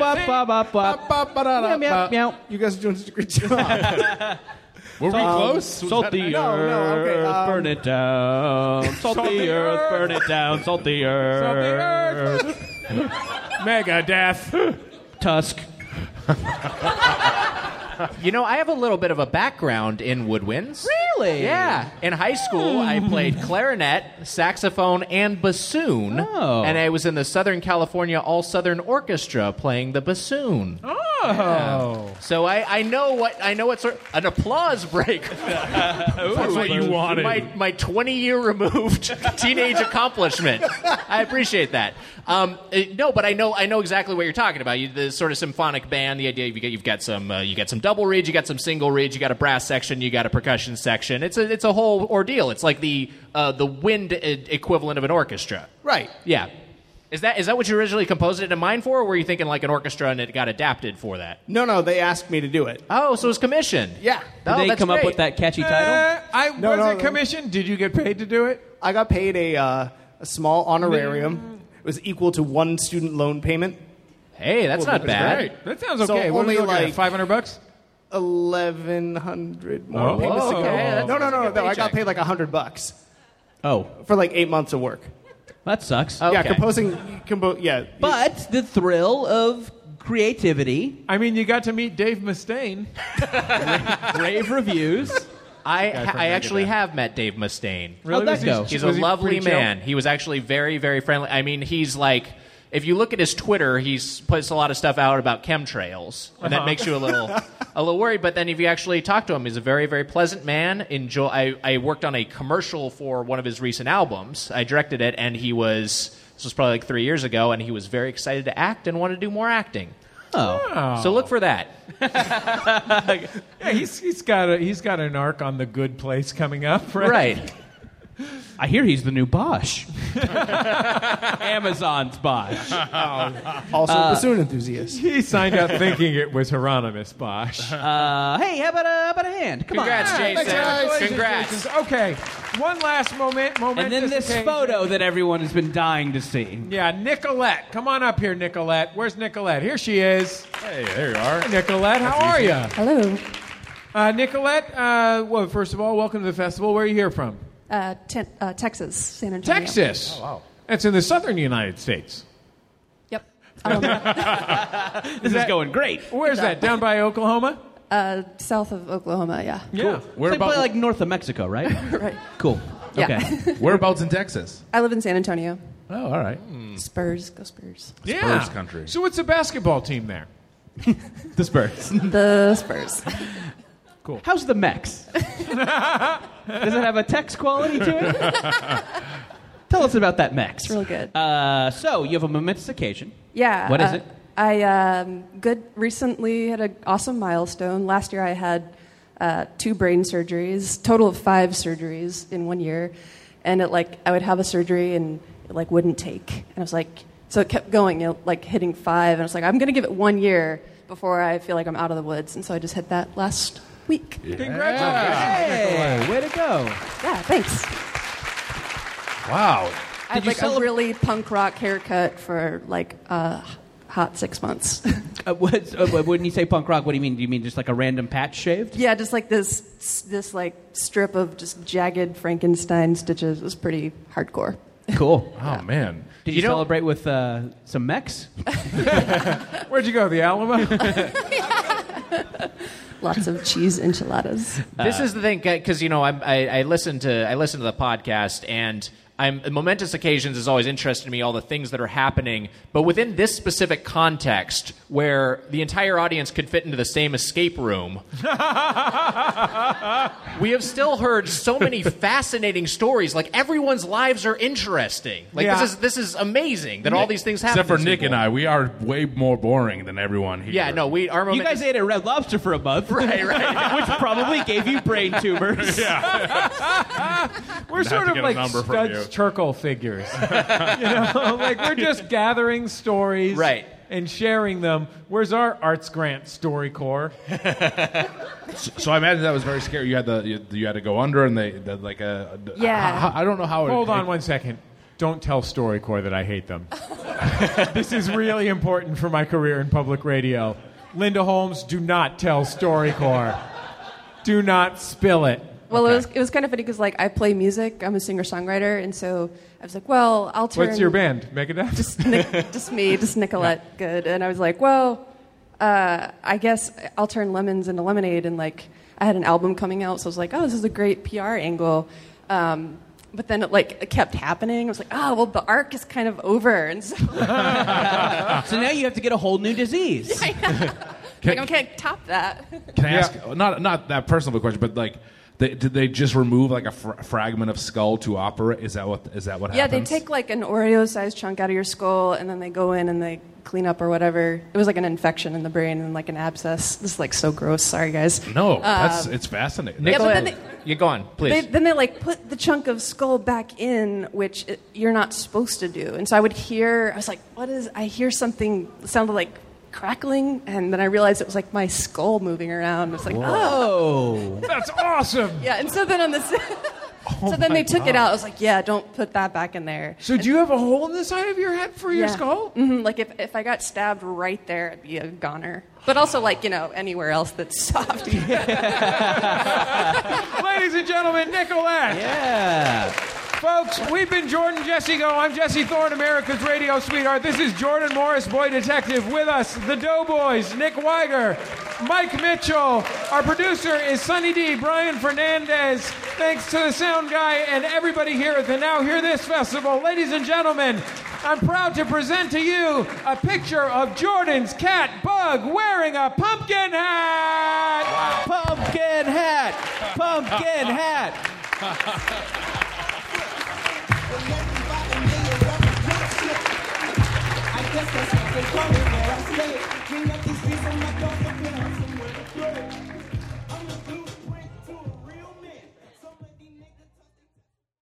it! Meow. You guys are doing such a great job. Were we close? Salt the No, okay, earth, burn it down. Salt the earth, burn it down. Salt the earth. Megadeth. Tusk. You know, I have a little bit of a background in woodwinds. Really? Yeah. In high school, I played clarinet, saxophone, and bassoon. Oh. And I was in the Southern California All-Southern Orchestra playing the bassoon. Oh. Yeah. So I know what sort an applause break. That's what you wanted. My 20-year removed teenage accomplishment. I appreciate that. No, but I know exactly what you're talking about. The sort of symphonic band. The idea you've got some double reeds, you got some single reeds, you got a brass section, you got a percussion section. It's a whole ordeal. It's like the wind equivalent of an orchestra. Right. Yeah. Is that what you originally composed it in mind for, or were you thinking like an orchestra and it got adapted for that? No, they asked me to do it. Oh, so it was commissioned. Yeah. Did they come up with that catchy title? Was it commissioned? Did you get paid to do it? I got paid a small honorarium. It was equal to one student loan payment. Hey, that's not bad. Great. That sounds okay. So What only are we looking at, like $500? 1,100 more payments Oh. to go. Okay, that's No. a good I got paycheck. paid like $100 Oh, for like 8 months of work. that sucks. Okay. Yeah, composing. But the thrill of creativity, I mean, you got to meet Dave Mustaine. rave reviews. I actually have met Dave Mustaine. Really? How'd that go? He's Was a he lovely pretty chill? man. He was actually very, very friendly. I mean, he's like, if you look at his Twitter, he's puts a lot of stuff out about chemtrails, and that makes you a little worried. But then if you actually talk to him, he's a very, very pleasant man. I worked on a commercial for one of his recent albums. I directed it, and this was probably like 3 years ago, and he was very excited to act and wanted to do more acting. Oh. So look for that. Yeah, he's got an arc on The Good Place coming up, right? Right. I hear he's the new Bosch. Amazon's Bosch. Also a bassoon enthusiast. He signed up thinking it was Hieronymus Bosch. Hey, how about a hand? Come Congrats, on. Jason. Congratulations, Congrats. Jason. Okay, one last moment. And then this photo that everyone has been dying to see. Yeah, Nicolette. Come on up here, Nicolette. Where's Nicolette? Here she is. Hey, there you are. Hi, Nicolette. How are you? Hello. Nicolette, well, first of all, welcome to the festival. Where are you here from? Texas, San Antonio. Texas. Oh, wow. That's in the southern United States. Yep. This is going great. Where's that? Down by Oklahoma? South of Oklahoma, yeah. Yeah. It's like north of Mexico, right? Right. Cool. Yeah. Okay. Whereabouts in Texas? I live in San Antonio. Oh, all right. Spurs, go Spurs. Yeah. Spurs country. So what's the basketball team there? The Spurs. The Spurs. Cool. How's the Mex? Does it have a Tex quality to it? Tell us about that Mex. It's real good. So you have a momentous occasion. Yeah. What is it? I recently had an awesome milestone. Last year I had 2 brain surgeries, total of 5 surgeries in 1 year. And I would have a surgery and it wouldn't take. And I was like, so it kept going, hitting 5. And I was like, I'm going to give it 1 year before I feel like I'm out of the woods. And so I just hit that last week. Yeah. Congratulations. Hey, way to go. Yeah, thanks. Wow. I had a really punk rock haircut for hot 6 months. When you say punk rock, what do you mean? Do you mean just like a random patch shaved? Yeah, just like this strip of just jagged Frankenstein stitches. It was pretty hardcore. Cool. Oh, man. Did you celebrate with some Mex? Where'd you go? The Alamo? Lots of cheese enchiladas. This is the thing, because I listen to the podcast, and momentous occasions is always interesting to me, all the things that are happening. But within this specific context, where the entire audience could fit into the same escape room, we have still heard so many fascinating stories. Like, everyone's lives are interesting. Like, this is amazing that all these things happen. Except for Nick and I, we are way more boring than everyone here. Yeah, no, You guys ate at Red Lobster for a month, right, which probably gave you brain tumors. Yeah. We're sort of like Studs Terkel figures. We're just gathering stories, right, and sharing them. Where's our Arts Grant StoryCorps? So I imagine that was very scary. You had to go under, and they yeah. I don't know how. Hold on 1 second. Don't tell StoryCorps that I hate them. This is really important for my career in public radio. Linda Holmes, do not tell StoryCorps. Do not spill it. Well, it was kind of funny because I play music. I'm a singer-songwriter, and so I was like, well, I'll turn... What's your band? Megadeth? Just me, just Nicolette. Yeah. Good. And I was like, well, I guess I'll turn lemons into lemonade. And I had an album coming out, so I was like, oh, this is a great PR angle. But then it kept happening. I was like, oh, well, the arc is kind of over. And so, so now you have to get a whole new disease. Yeah, I can't top that. Can I ask, not that personal of a question, but did they just remove a fragment of skull to operate? Is that what happens? Yeah, they take an Oreo-sized chunk out of your skull, and then they go in and they clean up or whatever. It was an infection in the brain and an abscess. This is so gross. Sorry, guys. No, it's fascinating. Yeah, but then you go on, please. Then they put the chunk of skull back in, which you're not supposed to do. And so I was like, what is? I hear something sounded like crackling, and then I realized it was my skull moving around. I was like, oh, that's awesome. Yeah, and so then on this. So then they took it out. I was like, yeah, don't put that back in there. So do you have a hole in the side of your head for your skull? Mm-hmm. If I got stabbed right there, I'd be a goner. But also, anywhere else that's soft. Ladies and gentlemen, Nicolette. Yeah. Folks, we've been Jordan Jesse Go. I'm Jesse Thorne, America's radio sweetheart. This is Jordan Morris, boy detective. With us, the Doughboys, Nick Weiger, Mike Mitchell. Our producer is Sunny D. Brian Fernandez. Thanks to the sound guy and everybody here at the Now Hear This Festival. Ladies and gentlemen, I'm proud to present to you a picture of Jordan's cat, Bug, wearing a pumpkin hat. Wow. Pumpkin hat. Pumpkin hat. I guess that's what they call it, man.